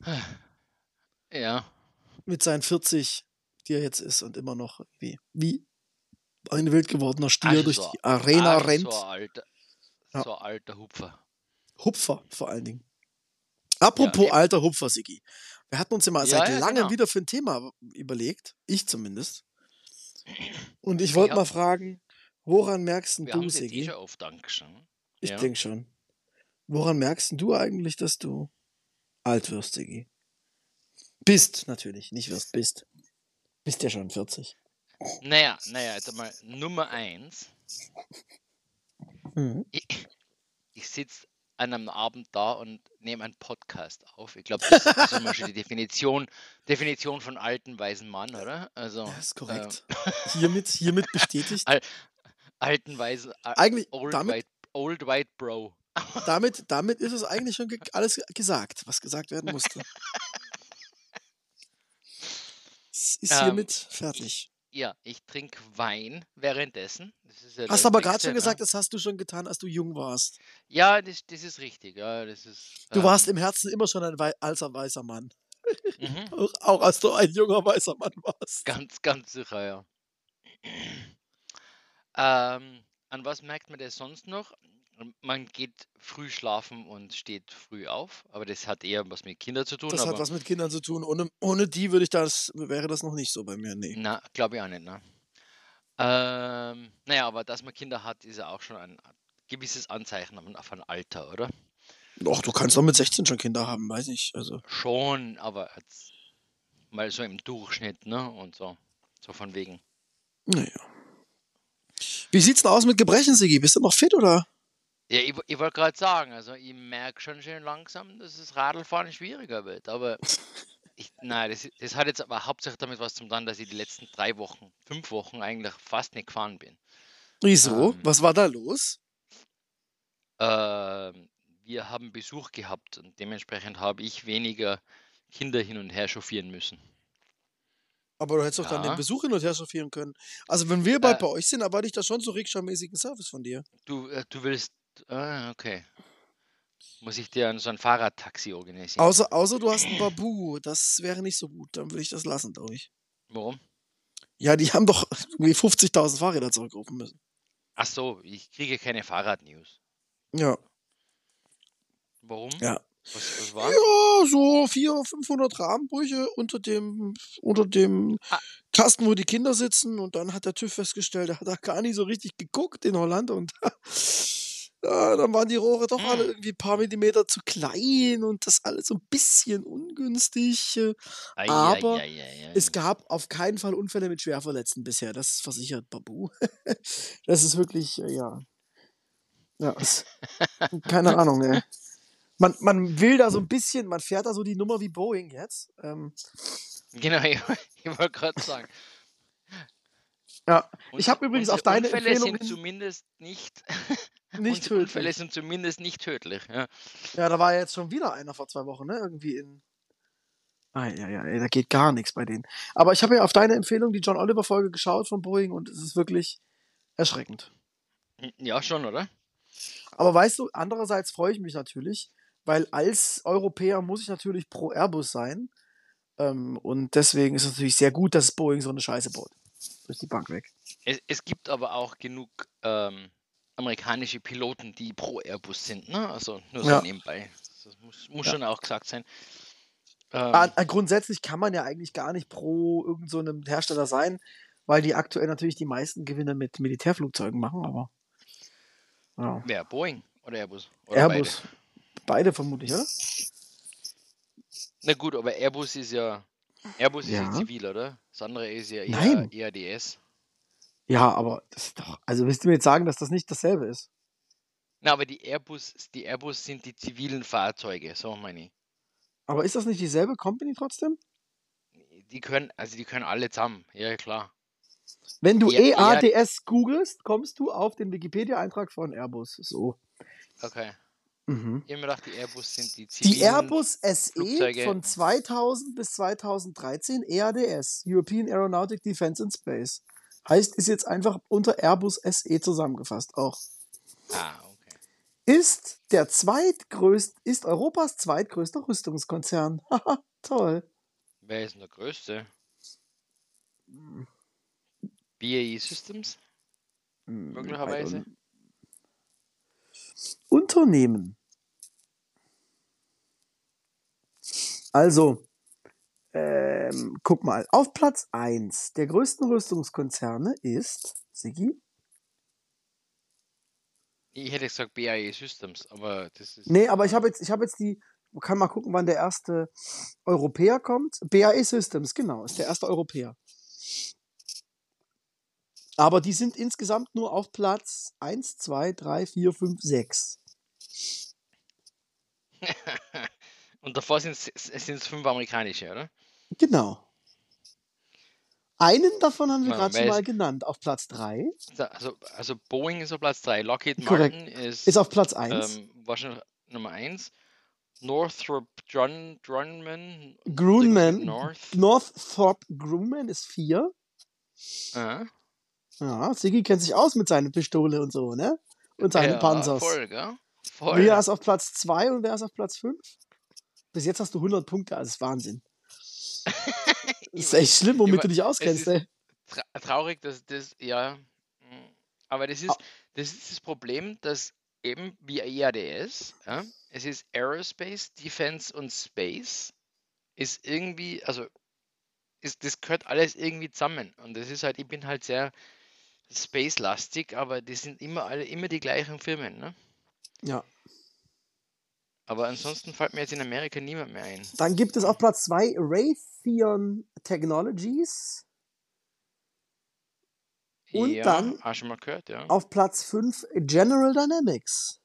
Ja, mit seinen vierzig, die er jetzt ist und immer noch wie, wie ein wild gewordener Stier also durch so, die Arena also so rennt. ein alter, Ja, so ein alter Hupfer. Hupfer vor allen Dingen. Ja, Apropos eben. alter Hupfer, Sigi. Wir hatten uns ja mal Ja, seit ja, langem genau. wieder für ein Thema überlegt. Ich zumindest. Und ich Ich wollte mal hab, fragen, woran merkst denn wir du, haben es jetzt eh Sigi? schon oft angeschaut. Ich Ja. denke schon. Woran merkst denn du eigentlich, dass du alt wirst, Sigi? Bist natürlich, nicht wirst, bist. Bist ja schon vierzig. Naja, naja, jetzt einmal Nummer eins. Mhm. Ich, ich sitze an einem Abend da und nehme einen Podcast auf. Ich glaube, das ist immer schon die Definition, Definition von alten, weisen Mann, oder? Also, Das ist ähm, korrekt. Hiermit, hiermit bestätigt. al alten, weisen, al- Eigentlich, old, damit, white, old white bro. damit, damit ist es eigentlich schon ge alles gesagt, was gesagt werden musste. Es ist Ähm, hiermit ich, fertig. Ja, ich trinke Wein währenddessen. Das ist ja Hast das aber gerade Beste, schon ne? gesagt, das hast du schon getan, als du jung warst. Ja, das, das ist richtig. Ja, das ist. Du warst Ähm, im Herzen immer schon ein wei alter weißer Mann. mhm, Auch, auch als du ein junger weißer Mann warst. ganz, ganz sicher, ja. Ähm, an was merkt man das sonst noch? Man geht früh schlafen und steht früh auf, aber das hat eher was mit Kindern zu tun, Das hat aber was mit Kindern zu tun. Ohne, ohne die würde ich das, wäre das noch nicht so bei mir, nee. na, glaube ich auch nicht, ne? Ähm, naja, aber dass man Kinder hat, ist ja auch schon ein gewisses Anzeichen von, von Alter, oder? Doch, du kannst doch mit sechzehn schon Kinder haben, weiß ich. Also, Schon, aber jetzt mal so im Durchschnitt, ne? Und so. So von wegen. naja. Wie sieht's denn aus mit Gebrechen, Sigi? Bist du noch fit oder? Ja, ich, wo- ich wollte gerade sagen, also ich merke schon schön langsam, dass das Radlfahren schwieriger wird, aber ich, nein, das, das hat jetzt aber hauptsächlich damit was zu tun, dass ich die letzten drei Wochen, fünf Wochen eigentlich fast nicht gefahren bin. Wieso? Ähm, Was war da los? ähm, wir haben Besuch gehabt und dementsprechend habe ich weniger Kinder hin und her chauffieren müssen. Aber du hättest doch dann den Ja, Besuch hin und her chauffieren können. Also, wenn wir bald äh, bei euch sind, erwarte ich da schon so rikscha-mäßigen Service von dir. du, äh, du willst, ah, okay, muss ich dir so ein Fahrradtaxi organisieren? Außer, außer du hast einen Babu. Das wäre nicht so gut. Dann würde ich das lassen, glaube ich. Warum? Ja, die haben doch irgendwie fünfzigtausend Fahrräder zurückrufen müssen. Ach so, ich kriege keine Fahrradnews. Ja, Warum? ja. Was, was war? Ja, so vierhundert, fünfhundert Rahmenbrüche unter dem, unter dem Ah, Kasten, wo die Kinder sitzen. Und dann hat der TÜV festgestellt, er hat da gar nicht so richtig geguckt in Holland. Und ja, dann waren die Rohre doch alle hm. irgendwie ein paar Millimeter zu klein und das alles so ein bisschen ungünstig. äh, Aber es Eieieiei. gab auf keinen Fall Unfälle mit Schwerverletzten bisher. Das ist versichert, Babu. Das ist wirklich, äh, ja, ja, es, keine Ahnung, ey. Man, man will da so ein bisschen, man fährt da so die Nummer wie Boeing jetzt. Ähm, Genau, ich, ich wollte gerade sagen. ja, ich Unsere, habe übrigens unsere auf deine Unfälle Empfehlung sind hin zumindest nicht, nicht unsere Unfälle tödlich. sind zumindest nicht tödlich. Ja. Ja, da war jetzt schon wieder einer vor zwei Wochen, ne? Irgendwie in. Ah, ja, ja, ey, da geht gar nichts bei denen. Aber ich habe ja auf deine Empfehlung die John Oliver-Folge geschaut von Boeing und es ist wirklich erschreckend. Ja, schon, oder? Aber weißt du, andererseits freue ich mich natürlich, weil als Europäer muss ich natürlich pro Airbus sein. Ähm, und deswegen ist es natürlich sehr gut, dass Boeing so eine Scheiße baut. Durch die Bank weg. Es, es gibt aber auch genug ähm, amerikanische Piloten, die pro Airbus sind. Ne? Also nur so Ja, nebenbei. Das muss, muss ja. schon auch gesagt sein. Ah, Ähm, äh, grundsätzlich kann man ja eigentlich gar nicht pro irgend so einem Hersteller sein, weil die aktuell natürlich die meisten Gewinne mit Militärflugzeugen machen, aber ja. wer? Boeing oder Airbus? Oder beide? Airbus, beide vermutlich, oder? Na gut, aber Airbus ist ja Airbus ist ja Ja. zivil, oder? Das andere ist ja eher Nein. E A D S. Ja, aber das ist doch. Also willst du mir jetzt sagen, dass das nicht dasselbe ist? Na, aber die Airbus, die Airbus sind die zivilen Fahrzeuge, so meine ich. Aber ist das nicht dieselbe Company trotzdem? Die können, also die können alle zusammen, ja klar. Wenn du Eher, E A eher, D S googelst, kommst du auf den Wikipedia-Eintrag von Airbus. So. okay. Mhm. Ich habe mir gedacht, die Airbus sind die Die zivilen Airbus S E Flugzeuge. von zweitausend bis zweitausenddreizehn, E A D S, European Aeronautic Defense and Space. Heißt, ist jetzt einfach unter Airbus S E zusammengefasst auch. Ah, okay. Ist der zweitgrößte, ist Europas zweitgrößter Rüstungskonzern. Haha, toll. Wer ist denn der größte? B A E Systems, Hm, I möglicherweise. don't- Unternehmen. Also, ähm, guck mal, auf Platz eins der größten Rüstungskonzerne ist, Sigi? Ich hätte gesagt B A E Systems, aber das ist. Nee, aber ich äh, habe jetzt, ich habe jetzt die, man kann mal gucken, wann der erste Europäer kommt. B A E Systems, genau, ist der erste Europäer. Aber die sind insgesamt nur auf Platz eins, zwei, drei, vier, fünf, sechs. Und davor sind es fünf amerikanische, oder? Genau. Einen davon haben wir Na, gerade schon wer mal ist, genannt, auf Platz drei. da- also, also Boeing ist auf Platz drei, Lockheed Korrekt. Martin ist, Ist auf Platz eins. ähm, wahrscheinlich Nummer eins. Northrop Grumman, Grumman, North. Northrop Grumman ist vier. Ja, Ja, Siggi kennt sich aus mit seiner Pistole und so, ne? Und seinen ja Panzers. voll, gell? Wer Voll. ist auf Platz zwei und wer ist auf Platz fünf? Bis jetzt hast du hundert Punkte, also das ist Wahnsinn. Ich Ist echt weiß, schlimm, ich womit mein, du dich es auskennst, ist ey. tra traurig, dass das, ja, mm, aber das Ah, ist, das ist das Problem, dass eben wie E A D S, ja, es ist Aerospace, Defense und Space, ist irgendwie, also ist, das gehört alles irgendwie zusammen. Und das ist halt, ich bin halt sehr Space-lastig, aber die sind immer alle immer die gleichen Firmen, ne? ja. Aber ansonsten fällt mir jetzt in Amerika niemand mehr ein. Dann gibt es Ja, auf Platz zwei Raytheon Technologies und ja, dann auch schon mal gehört, ja. auf Platz fünf General Dynamics.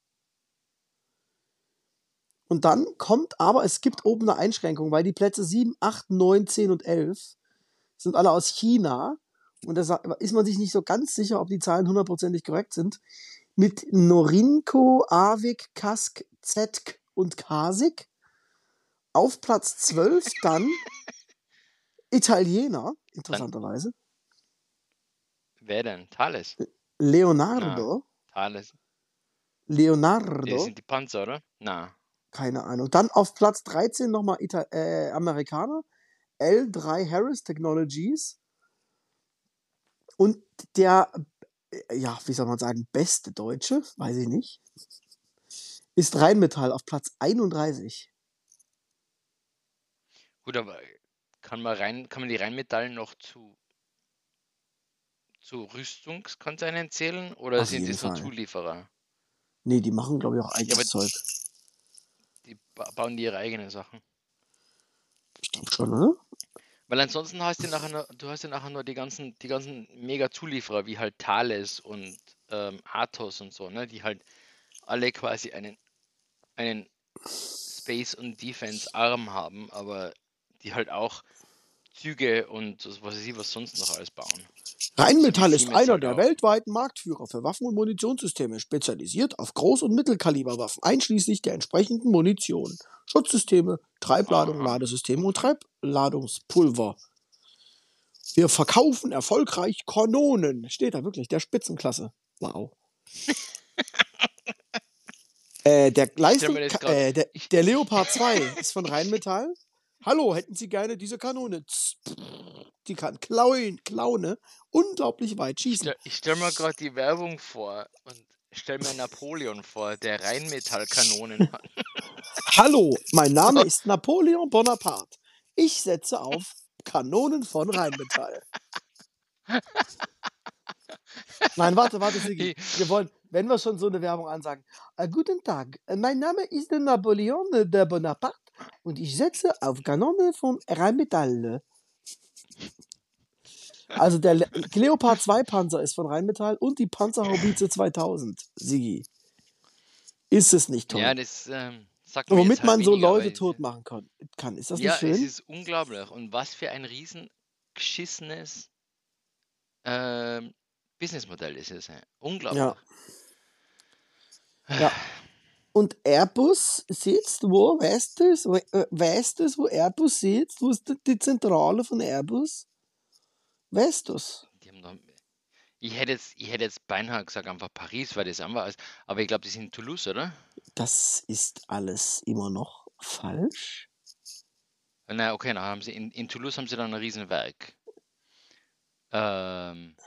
Und dann kommt aber, es gibt oben eine Einschränkung, weil die Plätze sieben, acht, neun, zehn und elf sind alle aus China. Und da sa- ist man sich nicht so ganz sicher, ob die Zahlen hundertprozentig korrekt sind. Mit Norinco, Avik, Kask, Zetk und Kasik. Auf Platz zwölf dann Italiener, Dann, interessanterweise. wer denn? Thales? Na, Leonardo. Thales. Die Leonardo. sind die Panzer, oder? Na. Keine Ahnung. Dann auf Platz dreizehn nochmal Ita äh, Amerikaner. L drei Harris Technologies. Und der, äh, ja, wie soll man sagen, beste Deutsche, weiß ich nicht, ist Rheinmetall auf Platz einunddreißig. Gut, aber kann man rein, kann man die Rheinmetall noch zu, zu Rüstungskonzernen zählen oder Auf sind jeden das nur Fall. Zulieferer? Nee, die machen, glaube ich, auch Ja, aber eigenes Zeug. die ba bauen die ihre eigenen Sachen. Ich glaube schon, oder? Weil ansonsten hast du nachher nur, du hast ja nachher nur die ganzen, die ganzen Mega-Zulieferer wie halt Thales und ähm, Atos und so, ne, die halt alle quasi einen, einen Space- und Defense-Arm haben, aber die halt auch Züge und was weiß ich, was sonst noch alles bauen. So wie Rheinmetall ist Siemens einer halt der auch. weltweiten Marktführer für Waffen- und Munitionssysteme, spezialisiert auf Groß- und Mittelkaliberwaffen, einschließlich der entsprechenden Munition, Schutzsysteme, Treibladung, Aha, Ladesysteme und okay. Treibladungspulver. Wir verkaufen erfolgreich Kanonen. Steht da wirklich, der Spitzenklasse. Wow. Äh, der Ich stelle Leistung, mir das gerade, äh, der, ich, der ich, Leopard zwei ist von ich, Rheinmetall. Hallo, hätten Sie gerne diese Kanone? Tss, Die kann klauen, klaune, unglaublich weit ich schießen. stell, ich stell mir gerade die Werbung vor und stell mir Napoleon vor, der Rheinmetallkanonen hat. Hallo, mein Name ist Napoleon Bonaparte. Ich setze auf Kanonen von Rheinmetall. Nein, warte, warte, Sigi. Ich, Wir wollen, wenn wir schon so eine Werbung ansagen. Äh, guten Tag, äh, mein Name ist der Napoleon äh, der Bonaparte und ich setze auf Kanonen von Rheinmetall. Also der Le Leopard zwei Panzer ist von Rheinmetall und die Panzerhaubitze zweitausend, Sigi. Ist es nicht toll? ja, das ähm, sagt mir jetzt Womit halt man so weniger, aber Leute es, tot machen kann. kann. Ist das nicht ja, es schön? ist unglaublich. Und was für ein riesen geschissenes ähm, Businessmodell ist es. Äh. Unglaublich. Ja, ja. Und Airbus sitzt wo? Weißt du es? Äh, Weißt du es, wo Airbus sitzt? Wo ist die, die Zentrale von Airbus? Weißt du es? Die haben da, ich hätte jetzt, ich hätte jetzt beinahe gesagt, einfach Paris, weil das einfach ist. Aber ich glaube, die sind in Toulouse, oder? Das ist alles immer noch falsch. Na, okay, dann haben sie in, in Toulouse haben sie dann ein Riesenwerk. Ähm,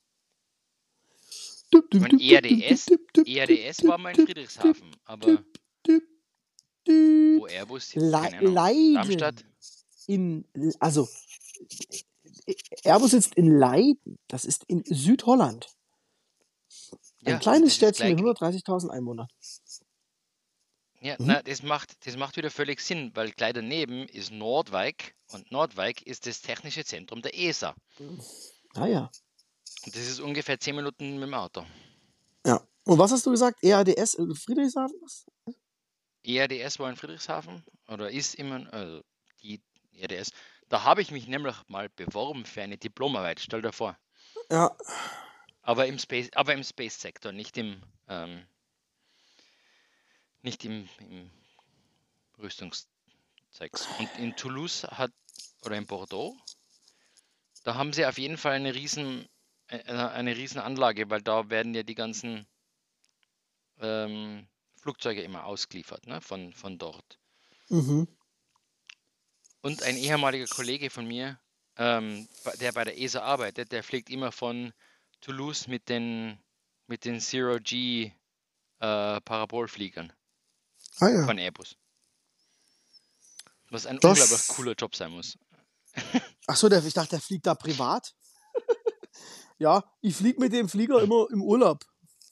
Dup, ich dup, meine, dup, dup, dup, dup, E A D S, dup, dup, E A D S war mal in dup, dup, Friedrichshafen, aber dup, dup, dup. wo Airbus sitzt, Le keine Ahnung. Darmstadt? Leiden. In, also, Airbus sitzt in Leiden. Das ist in Südholland. Ein Ja, kleines das ist Städtchen gleich. mit hundertdreißigtausend Einwohnern. Ja, Mhm. na, das macht, das macht wieder völlig Sinn, weil gleich daneben ist Nordwijk und Nordwijk ist das technische Zentrum der E S A. Ah ja. Und das ist ungefähr zehn Minuten mit dem Auto. Ja. Und was hast du gesagt? E A D S in Friedrichshafen? Was? E A D S war in Friedrichshafen oder ist immer, also die E A D S. Da habe ich mich nämlich mal beworben für eine Diplomarbeit, stell dir vor. Ja. Aber im Space, aber im Space-Sektor, nicht im, ähm, nicht im, im Rüstungszeugs. Und in Toulouse hat, oder in Bordeaux, da haben sie auf jeden Fall eine riesen, äh, eine riesen Anlage, weil da werden ja die ganzen ähm, Flugzeuge immer ausgeliefert, ne, von, von dort. Mhm. Und ein ehemaliger Kollege von mir, ähm, bei- der bei der E S A arbeitet, der fliegt immer von Toulouse mit den, mit den Zero-G äh, Parabolfliegern Ah ja. von Airbus. Was ein unglaublich Das. cooler Job sein muss. Achso, der, ich dachte, der fliegt da privat. Ja, ich fliege mit dem Flieger immer im Urlaub.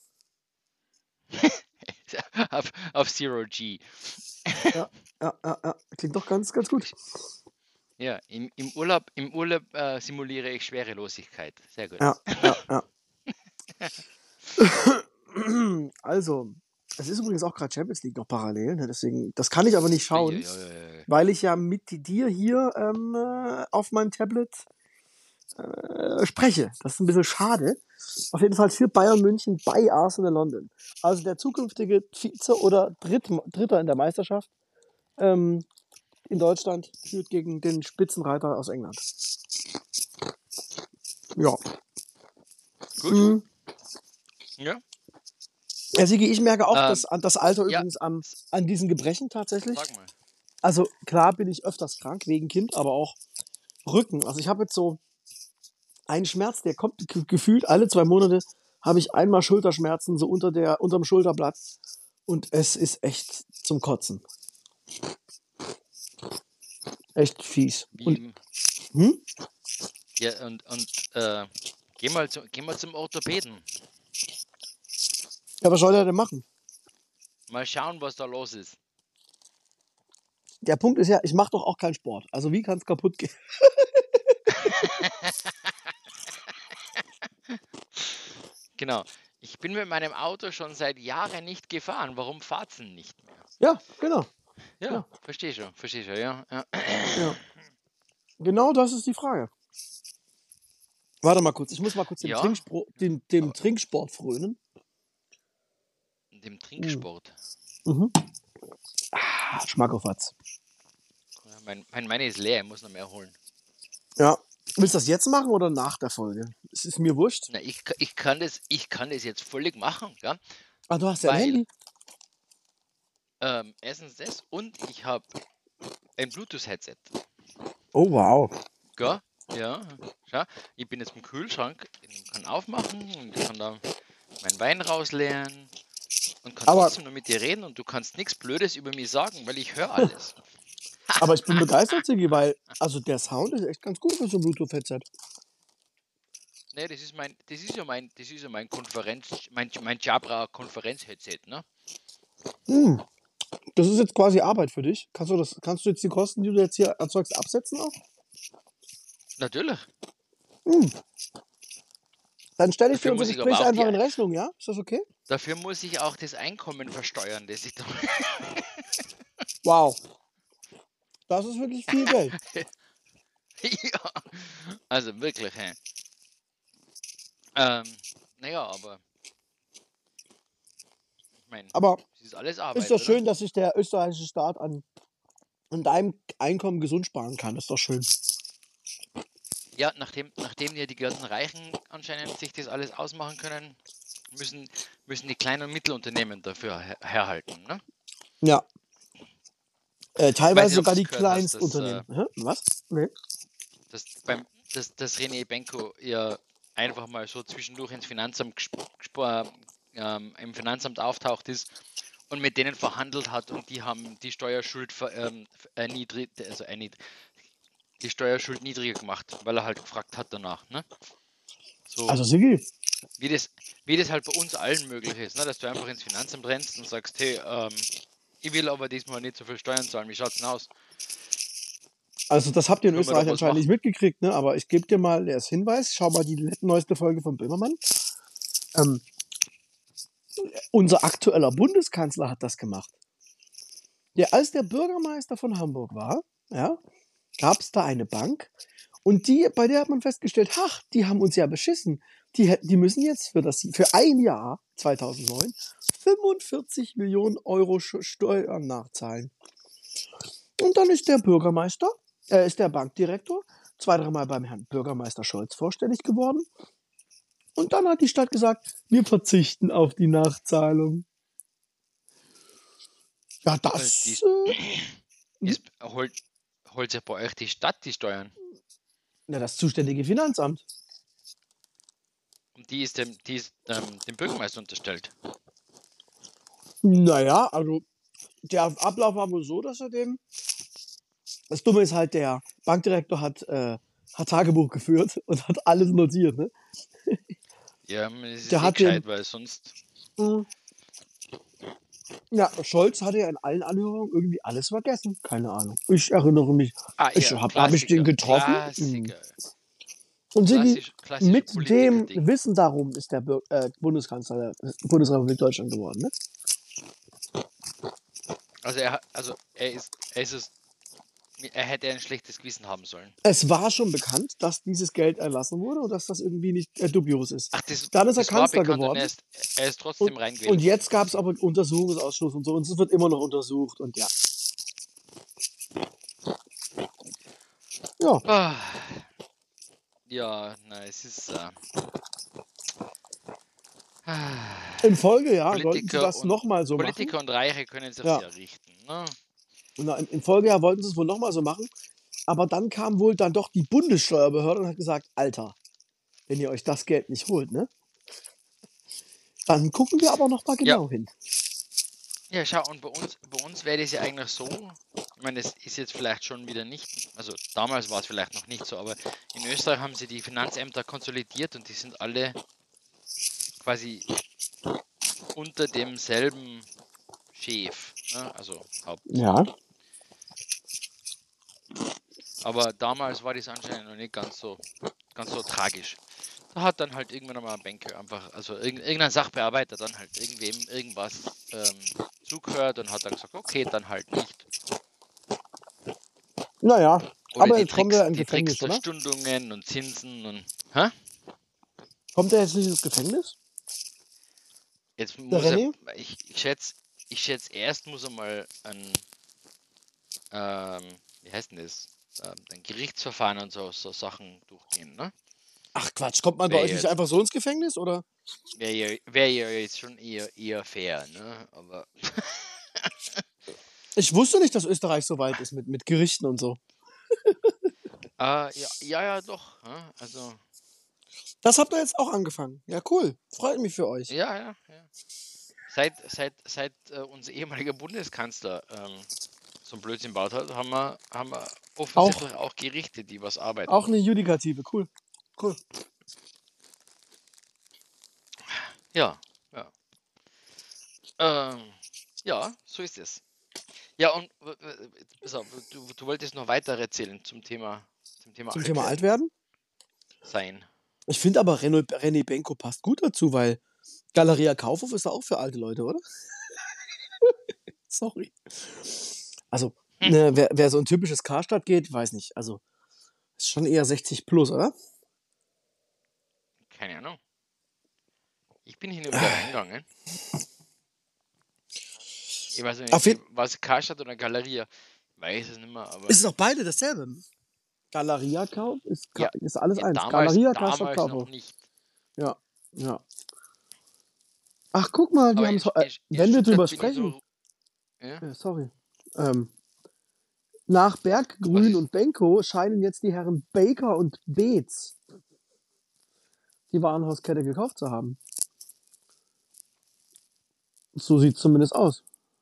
auf, auf Zero-G. Ja, ja, ja, ja. Klingt doch ganz, ganz gut. Ja, im, im Urlaub, im Urlaub äh, simuliere ich Schwerelosigkeit. Sehr gut. Ja, ja, ja. Also, es ist übrigens auch gerade Champions League noch parallel, ne? Deswegen, das kann ich aber nicht schauen, Uiuiui. weil ich ja mit dir hier ähm, äh, auf meinem Tablet äh, spreche. Das ist ein bisschen schade. Auf jeden Fall für Bayern München bei Arsenal London. Also der zukünftige Vize oder Dritt, Dritter in der Meisterschaft ähm, in Deutschland führt gegen den Spitzenreiter aus England. Ja. Gut. Mhm. Ja. Ja, Sigi, ich merke auch Ähm, das, das Alter ja, übrigens am, an diesen Gebrechen tatsächlich. sag mal. Also klar bin ich öfters krank wegen Kind, aber auch Rücken. Also ich habe jetzt so einen Schmerz, der kommt ge- gefühlt alle zwei Monate, habe ich einmal Schulterschmerzen so unter der unterm Schulterblatt und es ist echt zum Kotzen. Echt fies. Wie, Und im- hm? ja, und, und äh, geh, mal zu, geh mal zum Orthopäden. Ja, was soll er denn machen? Mal schauen, was da los ist. Der Punkt ist ja, ich mache doch auch keinen Sport. Also wie kann es kaputt gehen? Genau. Ich bin mit meinem Auto schon seit Jahren nicht gefahren. Warum fahrt's denn nicht mehr? Ja, genau. Ja, Ja. verstehe schon, verstehe schon, ja. ja. Ja. Genau das ist die Frage. Warte mal kurz, ich muss mal kurz dem, Ja, Trinkspro dem, dem aber- Trinksport frönen. Dem Trinksport. Mhm. Ah, Schmackofatz. Ja, mein, mein, meine ist leer, ich muss noch mehr holen. Ja. Willst du das jetzt machen oder nach der Folge? Es ist mir wurscht. Na, ich, ka- ich, kann das, ich kann das jetzt völlig machen, ja? Ah, du hast ja ein Weil- Handy. Ähm, erstens das und ich habe ein Bluetooth-Headset. Oh, wow. Ja, ja. Schau, ich bin jetzt im Kühlschrank, ich kann aufmachen und ich kann da meinen Wein rausleeren und kann Aber- trotzdem nur mit dir reden und du kannst nichts Blödes über mich sagen, weil ich höre alles. Aber ich bin begeistert, Sigi, weil also der Sound ist echt ganz gut für so ein Bluetooth-Headset. Ne, das ist mein, das ist ja mein, das ist ja mein Konferenz, mein, mein Jabra-Konferenz-Headset, ne? Hm. Das ist jetzt quasi Arbeit für dich. Kannst du, das, kannst du jetzt die Kosten, die du jetzt hier erzeugst, absetzen auch? Natürlich. Hm. Dann stelle ich dir Dafür unser muss ich Gespräch aber auch einfach die- in Rechnung, ja? Ist das okay? Dafür muss ich auch das Einkommen versteuern, das ich da. Wow. Das ist wirklich viel Geld. Ja, also wirklich, hä? Ähm, naja, aber. Ich meine, Aber es ist alles Arbeit. ist doch oder? schön, dass sich der österreichische Staat an, an deinem Einkommen gesund sparen kann. Ist doch schön. Ja, nachdem, nachdem ja die ganzen Reichen anscheinend sich das alles ausmachen können, müssen, müssen die kleinen und Mittelunternehmen dafür her herhalten. Ne? Ja. Äh, Weiß teilweise nicht, ob sogar du's die gehört hast, dass, Kleinstunternehmen. Hä? Was? Nee. Dass, beim, dass, dass René Benko ja einfach mal so zwischendurch ins Finanzamt gesp gesp ähm, im Finanzamt auftaucht ist und mit denen verhandelt hat und die haben die Steuerschuld ver, ähm, erniedrigt, also erniedrigt, die Steuerschuld niedriger gemacht, weil er halt gefragt hat danach. Ne? So. Also Sigi, Wie das, wie das halt bei uns allen möglich ist, ne? Dass du einfach ins Finanzamt rennst und sagst, hey, ähm, ich will aber diesmal nicht so viel Steuern zahlen, wie schaut's denn aus? also das habt ihr in Können wir Österreich doch was anscheinend nicht mitgekriegt, ne? Aber ich gebe dir mal als Hinweis, schau mal die neueste Folge von Böhmermann. Ähm, unser aktueller Bundeskanzler hat das gemacht. Ja, als der Bürgermeister von Hamburg war, ja, gab es da eine Bank und die, bei der hat man festgestellt, ach, die haben uns ja beschissen. Die, hätten- die müssen jetzt für, das, für ein Jahr, zweitausendneun, fünfundvierzig Millionen Euro Sch- Steuern nachzahlen. Und dann ist der Bürgermeister, äh, ist der Bankdirektor zwei, dreimal beim Herrn Bürgermeister Scholz vorstellig geworden. Und dann hat die Stadt gesagt, wir verzichten auf die Nachzahlung. Ja, Äh, das, die äh, ist, holt, holt sich bei euch die Stadt die Steuern. na, das zuständige Finanzamt. Und die ist dem, die ist ähm, dem Bürgermeister unterstellt. Naja, also der Ablauf war wohl so, dass er dem. Das Dumme ist halt, der Bankdirektor hat, äh, hat Tagebuch geführt und hat alles notiert. Ne? Ja, das ist Der eh hat den. gescheit, weil sonst. Mh, ja, Scholz hatte ja in allen Anhörungen irgendwie alles vergessen. Keine Ahnung. Ich erinnere mich. Ah Ich ja, habe hab ich den Klassiker, getroffen. Mh. Klassiker. Und Sigi, Klassisch, klassische mit dem Politiker-Ding. Wissen darum ist der Bir- äh, Bundeskanzler der Bundesrepublik Deutschland geworden. Ne? Also er hat, also er ist, er ist es, er hätte ein schlechtes Gewissen haben sollen. Es war schon bekannt, dass dieses Geld erlassen wurde und dass das irgendwie nicht äh, dubios ist. Ach, das, Dann ist er das war Kanzler bekannt und geworden. er ist, er ist trotzdem Und, reingewählt und jetzt worden. gab es aber Untersuchungsausschuss und so und es wird immer noch untersucht und ja. Ja, Ah, ja, na, es ist. Äh, ah, im Folgejahr wollten sie Politiker das und nochmal so machen. Politiker und Reiche können sich Ja, sehr richten. Ne? na, im, im Folgejahr wollten sie es wohl nochmal so machen. Aber dann kam wohl dann doch die Bundessteuerbehörde und hat gesagt, Alter, wenn ihr euch das Geld nicht holt, ne, dann gucken wir aber nochmal Ja, genau hin. ja, schau, und bei uns, bei uns wäre das ja eigentlich so. Ich meine, das ist jetzt vielleicht schon wieder nicht, also damals war es vielleicht noch nicht so, aber in Österreich haben sie die Finanzämter konsolidiert und die sind alle quasi unter demselben Chef, ne? Also Haupt. Ja, Aber damals war das anscheinend noch nicht ganz so, ganz so tragisch. Da hat dann halt irgendwann einmal ein Banker einfach, also irgend, irgendein Sachbearbeiter dann halt irgendwem irgendwas ähm, zugehört und hat dann gesagt, okay, dann halt nicht. naja, Oder aber die jetzt kommt er Tricks, im die Tricks Gefängnis, der oder? Stundungen und Zinsen und. Hä? Kommt er jetzt nicht ins Gefängnis, Jetzt der muss er, René? ich, ich schätze, ich schätze erst muss er mal ein, ähm, wie heißt denn das? Ähm, ein Gerichtsverfahren und so, so Sachen durchgehen, ne? Ach Quatsch, kommt man bei Wäre euch nicht jetzt, einfach so ins Gefängnis, oder? wäre ja, wär ja jetzt schon eher, eher fair, ne? Aber Ich wusste nicht, dass Österreich so weit ist mit, mit Gerichten und so. äh, ja, ja, ja, doch. Ne? Also, Das habt ihr jetzt auch angefangen. Ja, cool. Freut mich für euch. ja, ja, ja. Seit, seit, seit äh, unser ehemaliger Bundeskanzler ähm, so einen Blödsinn baut hat, haben wir, haben wir Auch, offensichtlich auch Gerichte, die was arbeiten. auch eine Judikative. Cool. Cool. Ja, ja. Ähm, ja, so ist es. Ja, und w- w- pass auf, du, du wolltest noch weiter erzählen zum Thema, zum Thema Zum alt Thema alt werden werden. sein. Ich finde aber, René, René Benko passt gut dazu, weil Galeria Kaufhof ist ja auch für alte Leute, oder? Sorry. Also, Hm, ne, wer, wer so ein typisches Karstadt geht, weiß nicht. Also, ist schon eher sechzig plus, oder? keine Ahnung. Ich bin hin und wieder reingegangen. Ich weiß nicht, Auf jeden was Karstadt oder Galeria? Ich weiß es nicht mehr, aber ist es auch beide dasselbe. Galeria Kauf ist, ja, Ka- ist alles ja, eins. damals, Galeria, Karstadt, damals noch Kaufhof. nicht. Ja, ja. Ach, guck mal, die Aber haben in, es. Äh, in, in wenn wir drüber Stuttgart bin ich sprechen. so, ja, Ja, sorry. Ähm, nach was Berggrün ist, und Benko scheinen jetzt die Herren Baker und Beetz die Warenhauskette gekauft zu haben. So sieht es zumindest aus.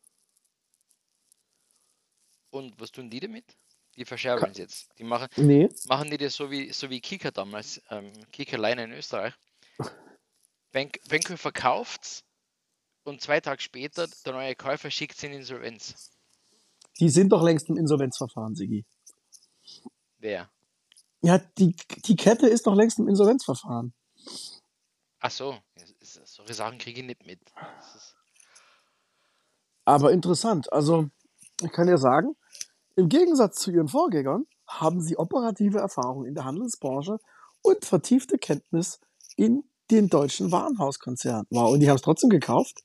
und was tun die damit? Die verscherbeln es jetzt. Die machen, Nee, machen die das so wie, so wie Kika damals, ähm, Kika Leine in Österreich. Bank, Benko verkauft's und zwei Tage später der neue Käufer schickt in Insolvenz. die sind doch längst im Insolvenzverfahren, Sigi. Wer? Ja, die, die Kette ist doch längst im Insolvenzverfahren. Ach so, ja, s- s- solche Sachen kriege ich nicht mit. Das ist, Aber interessant. Also, ich kann dir sagen, im Gegensatz zu ihren Vorgängern haben sie operative Erfahrung in der Handelsbranche und vertiefte Kenntnis in den deutschen Warenhauskonzern. Wow, und die haben es trotzdem gekauft?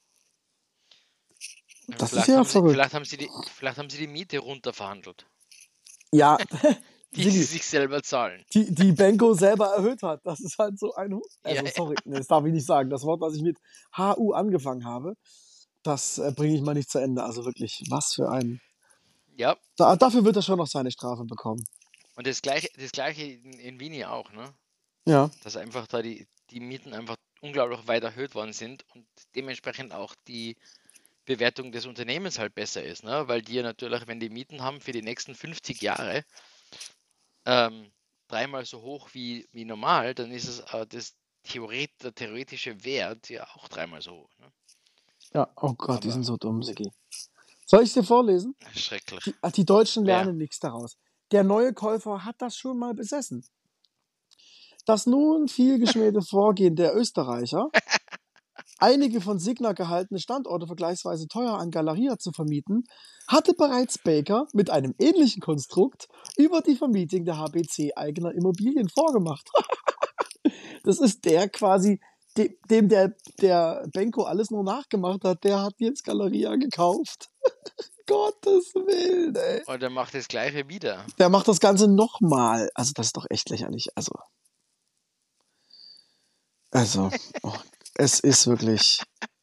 ja, Das ist vielleicht ja haben sie, verrückt. vielleicht haben sie die, vielleicht haben sie die Miete runterverhandelt. Ja, die sie Sigi, sich selber zahlen. die, die Benko selber erhöht hat. Das ist halt so ein, Hu- Ja, also ja. sorry, nee, das darf ich nicht sagen. Das Wort, was ich mit H U angefangen habe, das äh, bringe ich mal nicht zu Ende. Also wirklich, was für ein. Ja, Da, dafür wird er schon noch seine Strafe bekommen. und das gleiche, das gleiche in, in Wien ja auch, ne? Ja, Dass einfach da die, die Mieten einfach unglaublich weit erhöht worden sind und dementsprechend auch die Bewertung des Unternehmens halt besser ist, ne? Weil die ja natürlich, wenn die Mieten haben für die nächsten fünfzig Jahre, ähm, dreimal so hoch wie, wie normal, dann ist es äh, das Theoret, der theoretische Wert ja auch dreimal so hoch. Ne? ja, oh Gott, die Aber sind so dumm, Sigi. Soll ich dir vorlesen? schrecklich. Die, ach, die Deutschen Wer? lernen nichts daraus. Der neue Käufer hat das schon mal besessen. Das nun viel geschmähte Vorgehen der Österreicher, einige von Signa gehaltene Standorte vergleichsweise teuer an Galeria zu vermieten, hatte bereits Baker mit einem ähnlichen Konstrukt über die Vermietung der H B C eigener Immobilien vorgemacht. Das ist der quasi, de, dem der, der Benko alles nur nachgemacht hat, der hat jetzt Galeria gekauft. Gottes Willen, ey. Und er macht das gleiche wieder. Der macht das Ganze nochmal. Also, das ist doch echt lächerlich. Also, also, oh, es ist wirklich.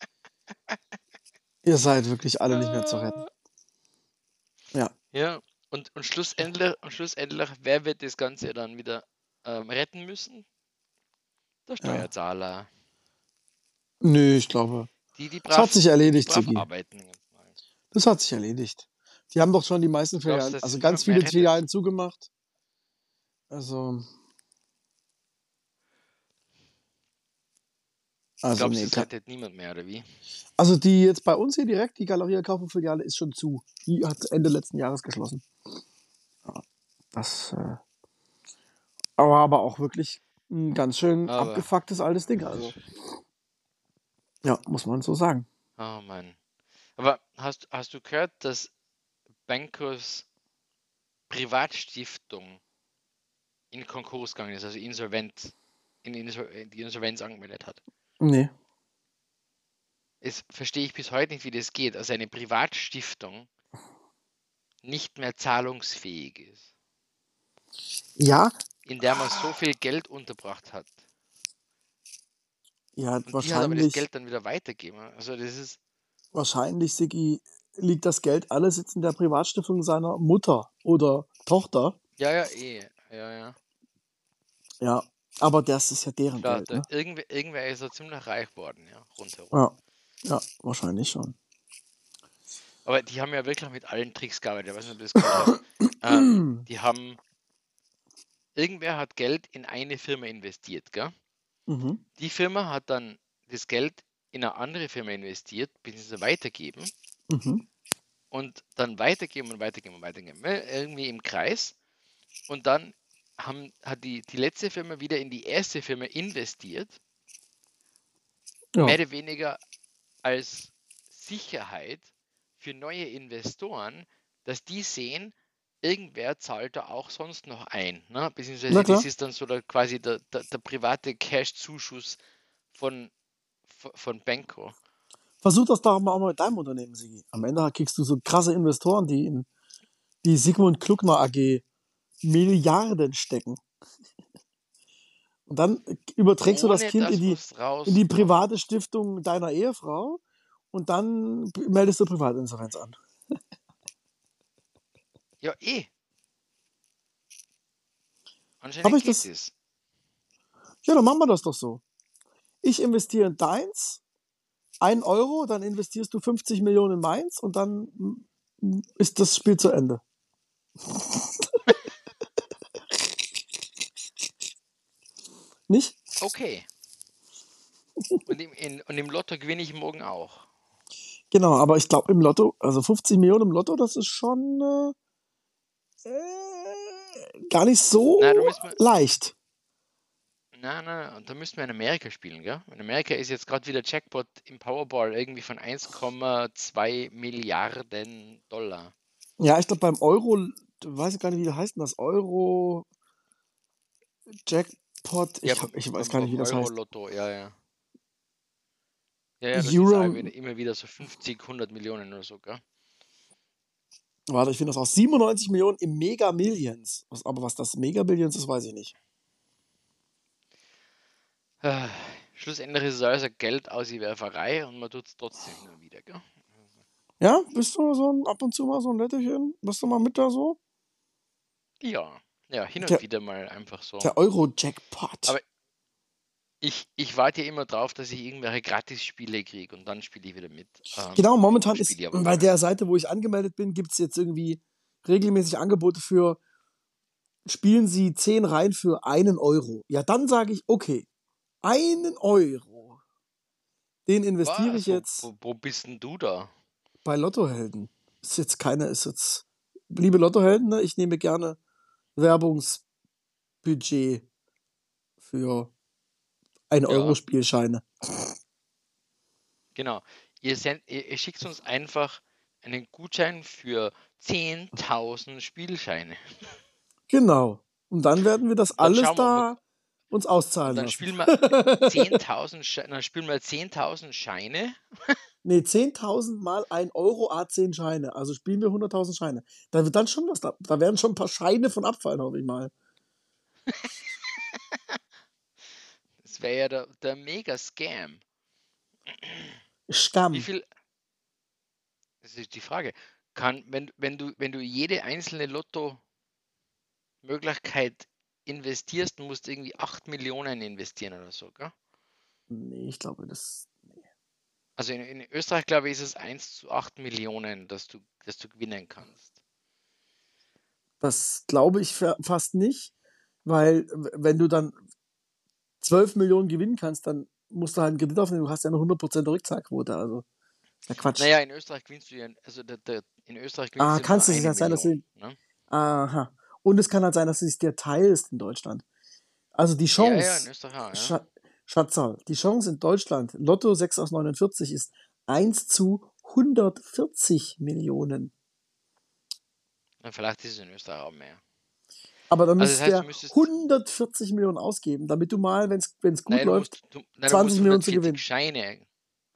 Ihr seid wirklich alle nicht mehr zu retten. Ja. Ja, und, und, schlussendlich, und schlussendlich, wer wird das Ganze dann wieder ähm, retten müssen? Der Ja. Steuerzahler. Nö, ich glaube. Die, die Das hat brav, sich die, die erledigt, brav Ziggy. arbeiten. Das hat sich erledigt. Die haben doch schon die meisten Du glaubst, Filialen, dass also sich ganz niemand mehr viele rettet? Filialen zugemacht. Also. Also, Glaubst du, nee. es ka- rettet niemand mehr, oder wie? Also, die jetzt bei uns hier direkt, die Galeria Kaufhof-Filiale ist schon zu. Die hat Ende letzten Jahres geschlossen. Ja, das. Äh, aber, aber auch wirklich ein ganz schön Aber, abgefucktes altes Ding. Also. Ja, muss man so sagen. oh Mann. Aber hast, hast du gehört, dass Bankers Privatstiftung in Konkurs gegangen ist, also insolvent, in, Insol in die Insolvenz angemeldet hat? Nee. Es verstehe ich bis heute nicht, wie das geht. Also eine Privatstiftung nicht mehr zahlungsfähig ist, Ja, in der man so viel Geld unterbracht hat. ja, Und die hat aber das wahrscheinlich, Geld dann wieder weitergegeben. Also das ist, wahrscheinlich, Sigi, liegt das Geld alles jetzt in der Privatstiftung seiner Mutter oder Tochter. ja, ja, eh, ja, ja. Ja, aber das ist ja deren Klar, Geld, da, ne? irgendwer, irgendwer ist da ziemlich reich geworden, ja, rundherum. Ja, ja, wahrscheinlich schon. Aber die haben ja wirklich mit allen Tricks gearbeitet. Ich weiß nicht, ob du das gehört hast. Ähm, die haben, irgendwer hat Geld in eine Firma investiert, gell? Mhm. Die Firma hat dann das Geld in eine andere Firma investiert, beziehungsweise weitergeben Mhm. und dann weitergeben und weitergeben und weitergeben. ne, Irgendwie im Kreis. Und dann haben, hat die, die letzte Firma wieder in die erste Firma investiert, Ja, mehr oder weniger als Sicherheit für neue Investoren, dass die sehen, irgendwer zahlt da auch sonst noch ein. Ne? na Beziehungsweise klar. das ist dann so der, quasi der, der, der private Cash-Zuschuss von, von, von Benko. Versuch das doch mal auch mal mit deinem Unternehmen, Sigi. Am Ende kriegst du so krasse Investoren, die in die Sigmund Kluckner A G Milliarden stecken. Und dann überträgst du das Ohne Kind in dass die, was in die rauskommt. private Stiftung deiner Ehefrau und dann meldest du Privatinsolvenz an. Ja, eh. Habe Anscheinend ich geht das? das. Ja, dann machen wir das doch so. Ich investiere in deins, ein Euro, dann investierst du fünfzig Millionen in meins und dann mm, ist das Spiel zu Ende. Nicht? Okay. Und im, in, und im Lotto gewinne ich morgen auch. Genau, aber ich glaube im Lotto, also fünfzig Millionen im Lotto, das ist schon äh, äh, gar nicht so Na, da müssen wir, leicht. na, na, und da müssten wir in Amerika spielen, gell? In Amerika ist jetzt gerade wieder Jackpot im Powerball irgendwie von eins Komma zwei Milliarden Dollar. Ja, ich glaube beim Euro, weiß ich gar nicht, wie das heißt, denn das Euro Jackpot, Ja, ich, hab, beim, ich weiß beim, gar nicht, beim wie das heißt. Euro-Lotto, ja, ja. Ja, ja, das ist auch Euro, wieder, immer wieder so fünfzig, hundert Millionen oder so, gell? Warte, ich finde das auch. siebenundneunzig Millionen im Mega Millions. Was, aber was das Mega Millions ist, weiß ich nicht. Äh, Schlussendlich ist es alles eine Geldauswerferei und man tut es trotzdem nur wieder, gell? Ja, bist du so ein, ab und zu mal so ein Letterchen? Bist du mal mit da so? Ja, ja, hin und Der, wieder mal einfach so. der Euro-Jackpot. Aber ich, ich warte ja immer drauf, dass ich irgendwelche Gratis-Spiele kriege und dann spiele ich wieder mit. Ähm, Genau, momentan spiele ist ich aber bei gar der nicht. Seite, wo ich angemeldet bin, gibt es jetzt irgendwie regelmäßig Angebote für, spielen Sie zehn Reihen für einen Euro. Ja, dann sage ich, okay, einen Euro. Den investiere ich Was? Wo, jetzt wo, wo bist denn du da? bei Lottohelden. Ist jetzt keine, ist jetzt, liebe Lottohelden, ne, ich nehme gerne Werbungsbudget für ein Euro Ja, Spielscheine. genau. Ihr, send, ihr, ihr schickt uns einfach einen Gutschein für zehntausend Spielscheine. Genau. Und dann werden wir das Und dann alles schauen wir, ob wir da uns und auszahlen dann lassen. spielen wir zehntausend Scheine, dann spielen wir zehntausend Scheine. Nee, zehntausend mal ein Euro A zehn Scheine. Also spielen wir hunderttausend Scheine. Da wird dann schon was, da, da werden schon ein paar Scheine von abfallen, hoffe ich mal. Das wäre ja der, der Mega-Scam. Wie Scam. viel, das ist die Frage, kann, wenn, wenn, du, wenn du jede einzelne Lotto-Möglichkeit investierst, musst du irgendwie acht Millionen investieren oder so, gell? Nee, ich glaube, das. Also in, in Österreich, glaube ich, ist es eins zu acht Millionen, dass du, dass du gewinnen kannst. Das glaube ich fa- fast nicht, weil w- wenn du dann zwölf Millionen gewinnen kannst, dann musst du halt einen Kredit aufnehmen. Du hast ja eine hundert Prozent Rückzahlquote. Also, ist ja Quatsch. Naja, in Österreich gewinnst du ja, also der, der, in Österreich gewinnst Ah, du nur kannst du es eine ja sein, dass du. Million. Ne? Aha. Und es kann halt sein, dass du es dir teilst in Deutschland. Also die Ja, ja, in Chance, Österreich auch, ja. Scha Schatzal, die Chance in Deutschland, Lotto sechs aus neunundvierzig ist eins zu hundertvierzig Millionen. Und vielleicht ist es in Österreich auch mehr. Aber dann Also das müsstest du heißt, du ja müsstest, hundertvierzig Millionen ausgeben, damit du mal, wenn es gut naja, du läuft, musst, du, nein, du zwanzig musst Millionen zu hundertvierzig gewinnen. Scheine,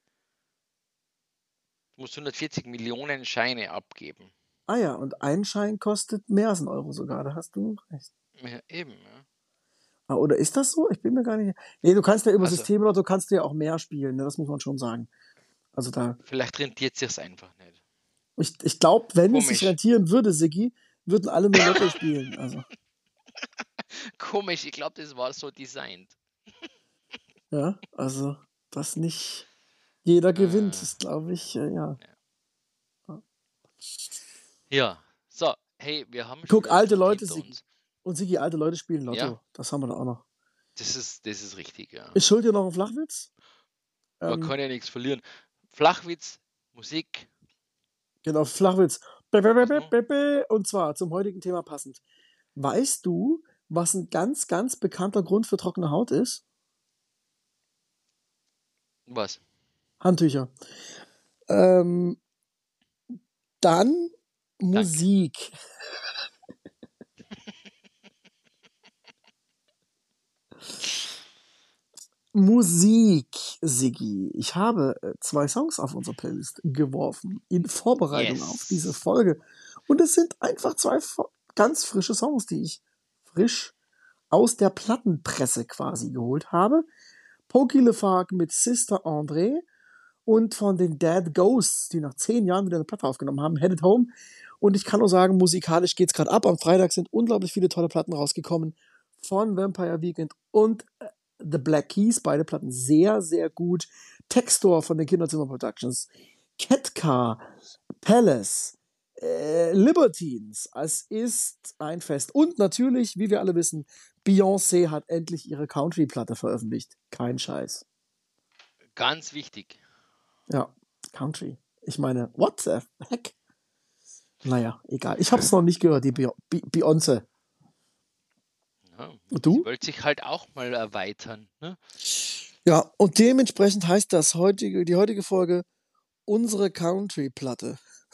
du musst hundertvierzig Millionen Scheine abgeben. Ah ja, und ein Schein kostet mehr als ein Euro sogar, da hast du recht. Ja, eben, ja. Ah, oder ist das so? Ich bin mir gar nicht. Nee, du kannst ja über Also, Systemlotto kannst du ja auch mehr spielen, ne? Das muss man schon sagen. Also da, vielleicht rentiert sich's einfach nicht. ich, ich glaube, wenn es sich Komisch. rentieren würde, Siggi, würden alle nur Lotto spielen. Also, Komisch, ich glaube, das war so designt. ja, also, dass nicht jeder gewinnt, Äh, ist, glaube ich, äh, ja. ja. ja, so, hey, wir haben schon Guck, wieder eine alte Stunde Leute, hinter Siggi. uns. Und Siggi, alte Leute spielen Ja, Lotto. Das haben wir da auch noch. das ist, das ist richtig, ja. Ich schuld dir noch einen Flachwitz. Man Ähm, kann ja nichts verlieren. Flachwitz, Musik, genau, Flachwitz. Bä, bä, bä, was bä, noch? bä, bä. Und zwar zum heutigen Thema passend. Weißt du, was ein ganz, ganz bekannter Grund für trockene Haut ist? Was? Handtücher. Ähm, dann Danke. Musik. Musik, Siggi. Ich habe äh, zwei Songs auf unsere Playlist geworfen in Vorbereitung auf diese Yes. Folge. Und es sind einfach zwei fo- ganz frische Songs, die ich frisch aus der Plattenpresse quasi geholt habe. Pokey LeFarc mit Sister André und von den Dead Ghosts, die nach zehn Jahren wieder eine Platte aufgenommen haben, Headed Home. Und ich kann nur sagen, musikalisch geht's gerade ab. Am Freitag sind unglaublich viele tolle Platten rausgekommen von Vampire Weekend und äh, The Black Keys, beide Platten sehr, sehr gut. Textor von den Kinderzimmer Productions, Ketka, Palace, äh, Libertines. Es ist ein Fest. Und natürlich, wie wir alle wissen, Beyoncé hat endlich ihre Country-Platte veröffentlicht. Kein Scheiß. Ganz wichtig. Ja, Country. Ich meine, what the heck? Naja, egal. Ich hab's noch nicht gehört, die Be Be Beyoncé. Ja, Und sie du? wollte sich halt auch mal erweitern. Ne? Ja, und dementsprechend heißt das heutige, die heutige Folge unsere Country-Platte.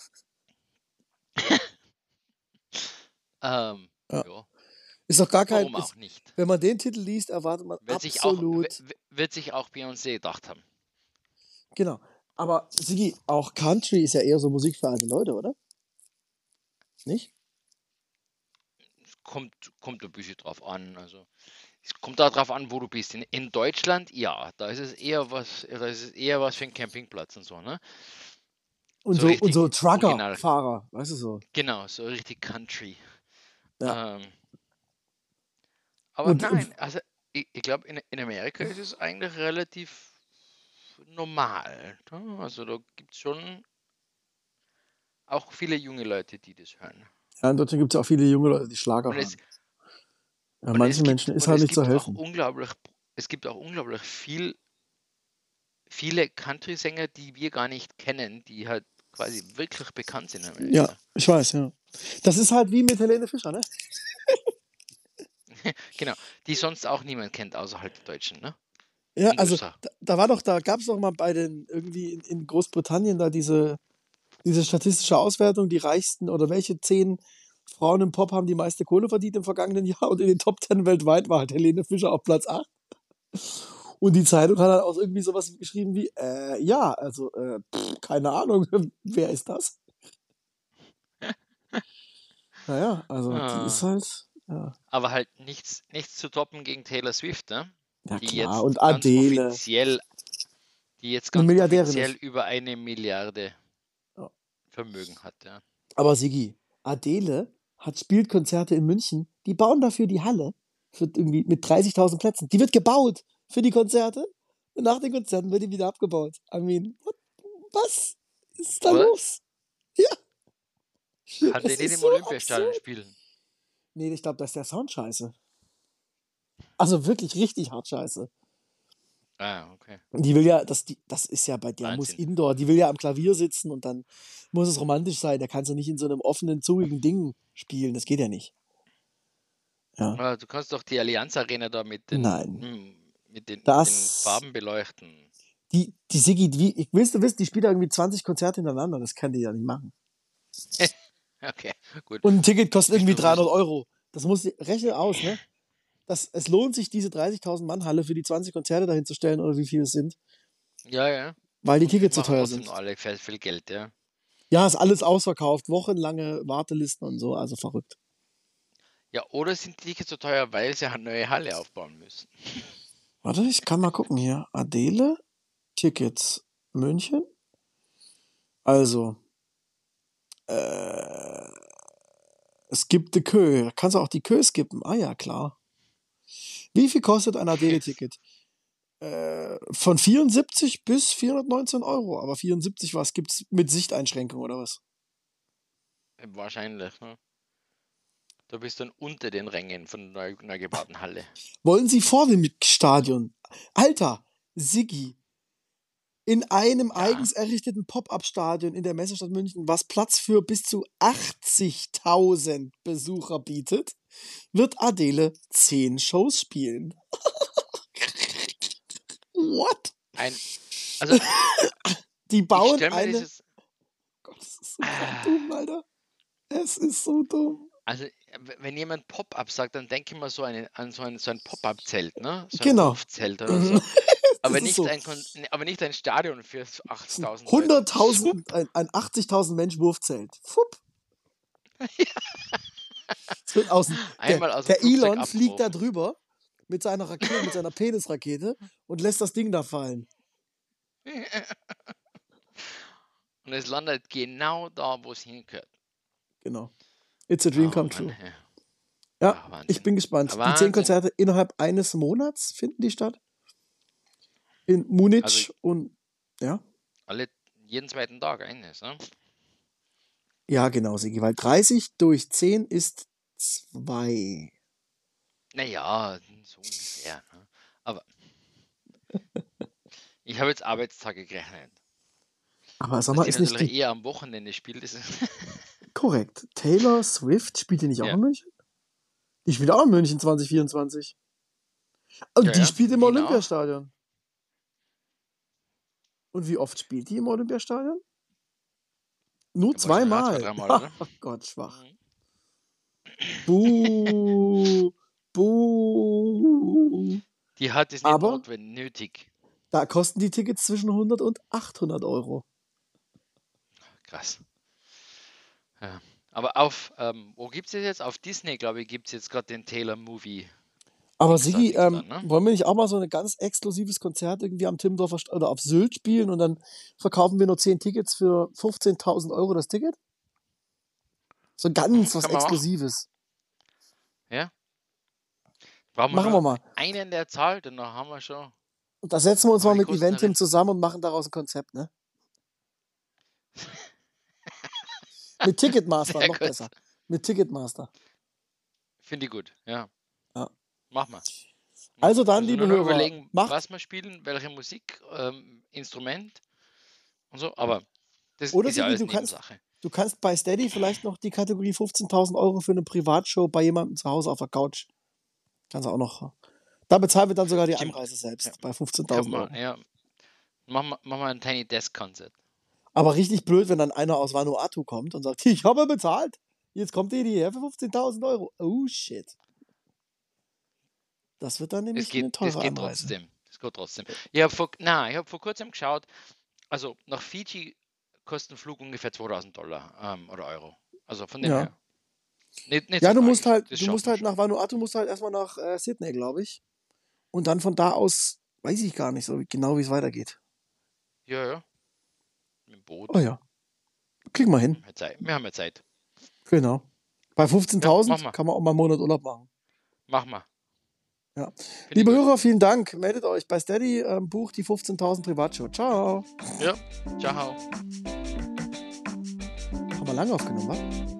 Ähm, Ja. ja, Ist doch gar kein. warum Ist, auch nicht? wenn man den Titel liest, erwartet man Wird sich auch, w- absolut. w- wird sich auch Beyoncé gedacht haben. Genau. Aber Sigi, auch Country ist ja eher so Musik für alte Leute, oder? nicht? Kommt, kommt ein bisschen drauf an. Also es kommt auch drauf an, wo du bist. In, in Deutschland, ja, da ist es eher was, da ist es eher was für einen Campingplatz und so, ne? Und So so, und richtig so original. Trucker-Fahrer, weißt du so. Genau, so richtig Country. Ja. Ähm, aber Und, und nein, also ich, ich glaube, in, in Amerika ist es eigentlich relativ normal. Ne? Also da gibt es schon auch viele junge Leute, die das hören. ja, in Deutschland gibt es ja auch viele junge Leute, die Schlager Und es, hören. Ja, und es manchen gibt, Menschen ist und halt es nicht zu gibt auch helfen. unglaublich, es gibt auch unglaublich viel, viele Country-Sänger, die wir gar nicht kennen, die halt quasi wirklich bekannt sind in Ja, Amerika. ich weiß, ja. Das ist halt wie mit Helene Fischer, ne? Genau, die sonst auch niemand kennt, außerhalb der Deutschen, ne? Ja, In den also U S A. da, da war doch, da gab es doch mal bei den, irgendwie in, in Großbritannien da diese, diese statistische Auswertung, die reichsten oder welche zehn Frauen im Pop haben die meiste Kohle verdient im vergangenen Jahr und in den Top Ten weltweit war halt Helene Fischer auf Platz acht. Und die Zeitung hat halt auch irgendwie sowas geschrieben wie, äh, ja, also, äh, pff, keine Ahnung, wer ist das? Naja, also die ist Ah, halt, ja, aber halt nichts, nichts zu toppen gegen Taylor Swift, ne? ja Die klar. Und jetzt ganz Adele, offiziell, die jetzt eine ganz Milliardärin offiziell ist. über eine Milliarde Ja. Vermögen hat, ja. Aber Sigi, Adele hat spielt Konzerte in München, die bauen dafür die Halle für irgendwie mit dreißigtausend Plätzen. Die wird gebaut für die Konzerte und nach den Konzerten wird die wieder abgebaut. I mean, what, was ist da Oder? los? Ja, Kann es der nicht ist im so Olympiastadion absurd. spielen? Nee, ich glaube, das ist der Sound scheiße. Also wirklich richtig hart scheiße. Ah, okay. Die will ja, das, die, das ist ja bei der muss Wahnsinn. Indoor, die will ja am Klavier sitzen und dann muss es romantisch sein. Da kannst du nicht in so einem offenen, zugigen Ding spielen. Das geht ja nicht. Ja. Ah, du kannst doch die Allianz Arena da mit den, Nein. hm, mit den, mit den Das, Farben beleuchten. die, die Siggi, die, ich willst du wissen, die spielt da irgendwie zwanzig Konzerte hintereinander. Das kann die ja nicht machen. Okay, gut. Und ein Ticket kostet Bist irgendwie du, bist, dreihundert Euro. Das muss, die- rechne aus, ne? Das, es lohnt sich, diese dreißigtausend Mann Halle für die zwanzig Konzerte dahin zu stellen oder wie viele es sind, ja, ja. weil die Und wir Tickets so machen teuer trotzdem sind. noch alle viel, viel Geld, ja. Ja, ist alles ausverkauft, wochenlange Wartelisten und so, also verrückt. Ja, oder sind die Tickets so teuer, weil sie eine neue Halle aufbauen müssen? Warte, ich kann mal gucken hier. Adele, Tickets, München. Also, äh, es gibt die Kö. Kannst du auch die Kö skippen? Ah ja, klar. Wie viel kostet ein Adele-Ticket? Äh, von vierundsiebzig bis vierhundertneunzehn Euro. Aber vierundsiebzig was gibt's mit Sichteinschränkung oder was? Wahrscheinlich, ne? Du bist dann unter den Rängen von der neu, neu gebauten Halle. Wollen Sie vor dem Stadion? Alter, Siggi, in einem Ja, eigens errichteten Pop-Up-Stadion in der Messestadt München, was Platz für bis zu achtzigtausend Besucher bietet, wird Adele zehn Shows spielen. What? ein, also Die ich bauen stelle mir eine. dieses, Gott, das ist so ah, dumm, Alter. Es ist so dumm. also w- wenn jemand Pop-up sagt, dann denke ich mal so eine, an so ein, so ein Pop-up-Zelt, ne? So ein Genau. Hofzelt oder so. Aber Das ist nicht so. ein, Kon- ne, aber nicht ein Stadion für Das ist ein achtzigtausend Leute. hunderttausend, ein, ein achtzigtausend Mensch Wurfzelt. Fupp. Es wird außen. Der, Einmal aus dem der Flugzeug Elon fliegt da abgeworfen. drüber mit seiner Rakete, mit seiner Penisrakete und lässt das Ding da fallen. Und es landet genau da, wo es hingehört. Genau. It's a dream Oh come Mann, true. ey. Ja, Ah, Wahnsinn. ich bin gespannt. Ah, Die zehn Wahnsinn. Konzerte innerhalb eines Monats finden die statt. In Munich Also und ja. alle, jeden zweiten Tag eines, ne? Ja, genau, Sigi, weil dreißig durch zehn ist zwei. Naja, so ungefähr. Ne? Aber ich habe jetzt Arbeitstage gerechnet. Aber sag Dass mal, die ist nicht natürlich die. eher am Wochenende spielt, ist Korrekt. Taylor Swift spielt die nicht auch ja. in München? Die spielt auch in München zwanzig vierundzwanzig. Und Ja, die ja, spielt in im Wien auch. Olympiastadion. Und wie oft spielt die im Olympiastadion? Nur Ja, wahrscheinlich auch zwei, zweimal. dreimal, oder? Ach Gott, schwach. Mhm. Buh. Buh. Die hat es nicht Aber notwendig nötig. da kosten die Tickets zwischen hundert und achthundert Euro. Krass. Ja. Aber auf, ähm, wo gibt es jetzt? Auf Disney, glaube ich, gibt es jetzt gerade den Taylor-Movie. Aber Dings da, Sigi, Dings da, ähm, ne? wollen wir nicht auch mal so ein ganz exklusives Konzert irgendwie am Timmendorfer St- oder auf Sylt spielen und dann verkaufen wir nur zehn Tickets für fünfzehntausend Euro das Ticket? So ganz was Kann man machen. Exklusives. Ja. Brauchen wir Machen wir nur mal. einen, der zahlt, und dann haben wir schon. Und da setzen wir uns Aber mal die mit kosten Eventim recht. zusammen und machen daraus ein Konzept, ne? Mit Ticketmaster, Sehr noch gut. besser. Mit Ticketmaster. Finde ich gut, ja. Ja. Mach mal. Mach Also mal. dann, Müssen wir liebe nur noch Hörer, überlegen, macht, was wir spielen, welche Musik, ähm, Instrument und so, aber das oder ist ja Sigi, alles du kannst, Nebensache. du kannst bei Steady vielleicht noch die Kategorie fünfzehntausend Euro für eine Privatshow bei jemandem zu Hause auf der Couch. Kannst du auch noch. Da bezahlen wir dann sogar die Stimmt. Anreise selbst Ja. bei Ich hab fünfzehntausend mal, Euro. ja, machen wir mach mal ein Tiny Desk Konzert. Aber richtig blöd, wenn dann einer aus Vanuatu kommt und sagt, ich habe bezahlt. Jetzt kommt ihr hierher für fünfzehntausend Euro. Oh shit. Das wird dann Es nämlich geht, eine das teure geht Anreise. trotzdem. Das geht trotzdem. Ich habe vor, na, ich hab vor kurzem geschaut, also nach Fiji kostet ein Flug ungefähr zweitausend Dollar ähm, oder Euro. Also von dem Ja. her. Nicht, nicht Ja, so du musst tragisch. halt, Das du musst schaffen wir halt schon. nach Vanuatu, musst halt erstmal nach äh, Sydney, glaube ich. Und dann von da aus weiß ich gar nicht so genau, wie es weitergeht. Ja, ja. Mit dem Boot. Oh ja. Kriegen wir Wir hin. haben ja Zeit. Wir haben ja Zeit. Genau. Bei Ja, fünfzehntausend mach mal. kann man auch mal einen Monat Urlaub machen. Mach mal. Ja. Finde ich Liebe gut. Hörer, vielen Dank. Meldet euch bei Steady, ähm, bucht die fünfzehntausend Privatshow. Ciao. Ja. Ciao. Haben wir lange aufgenommen, wa?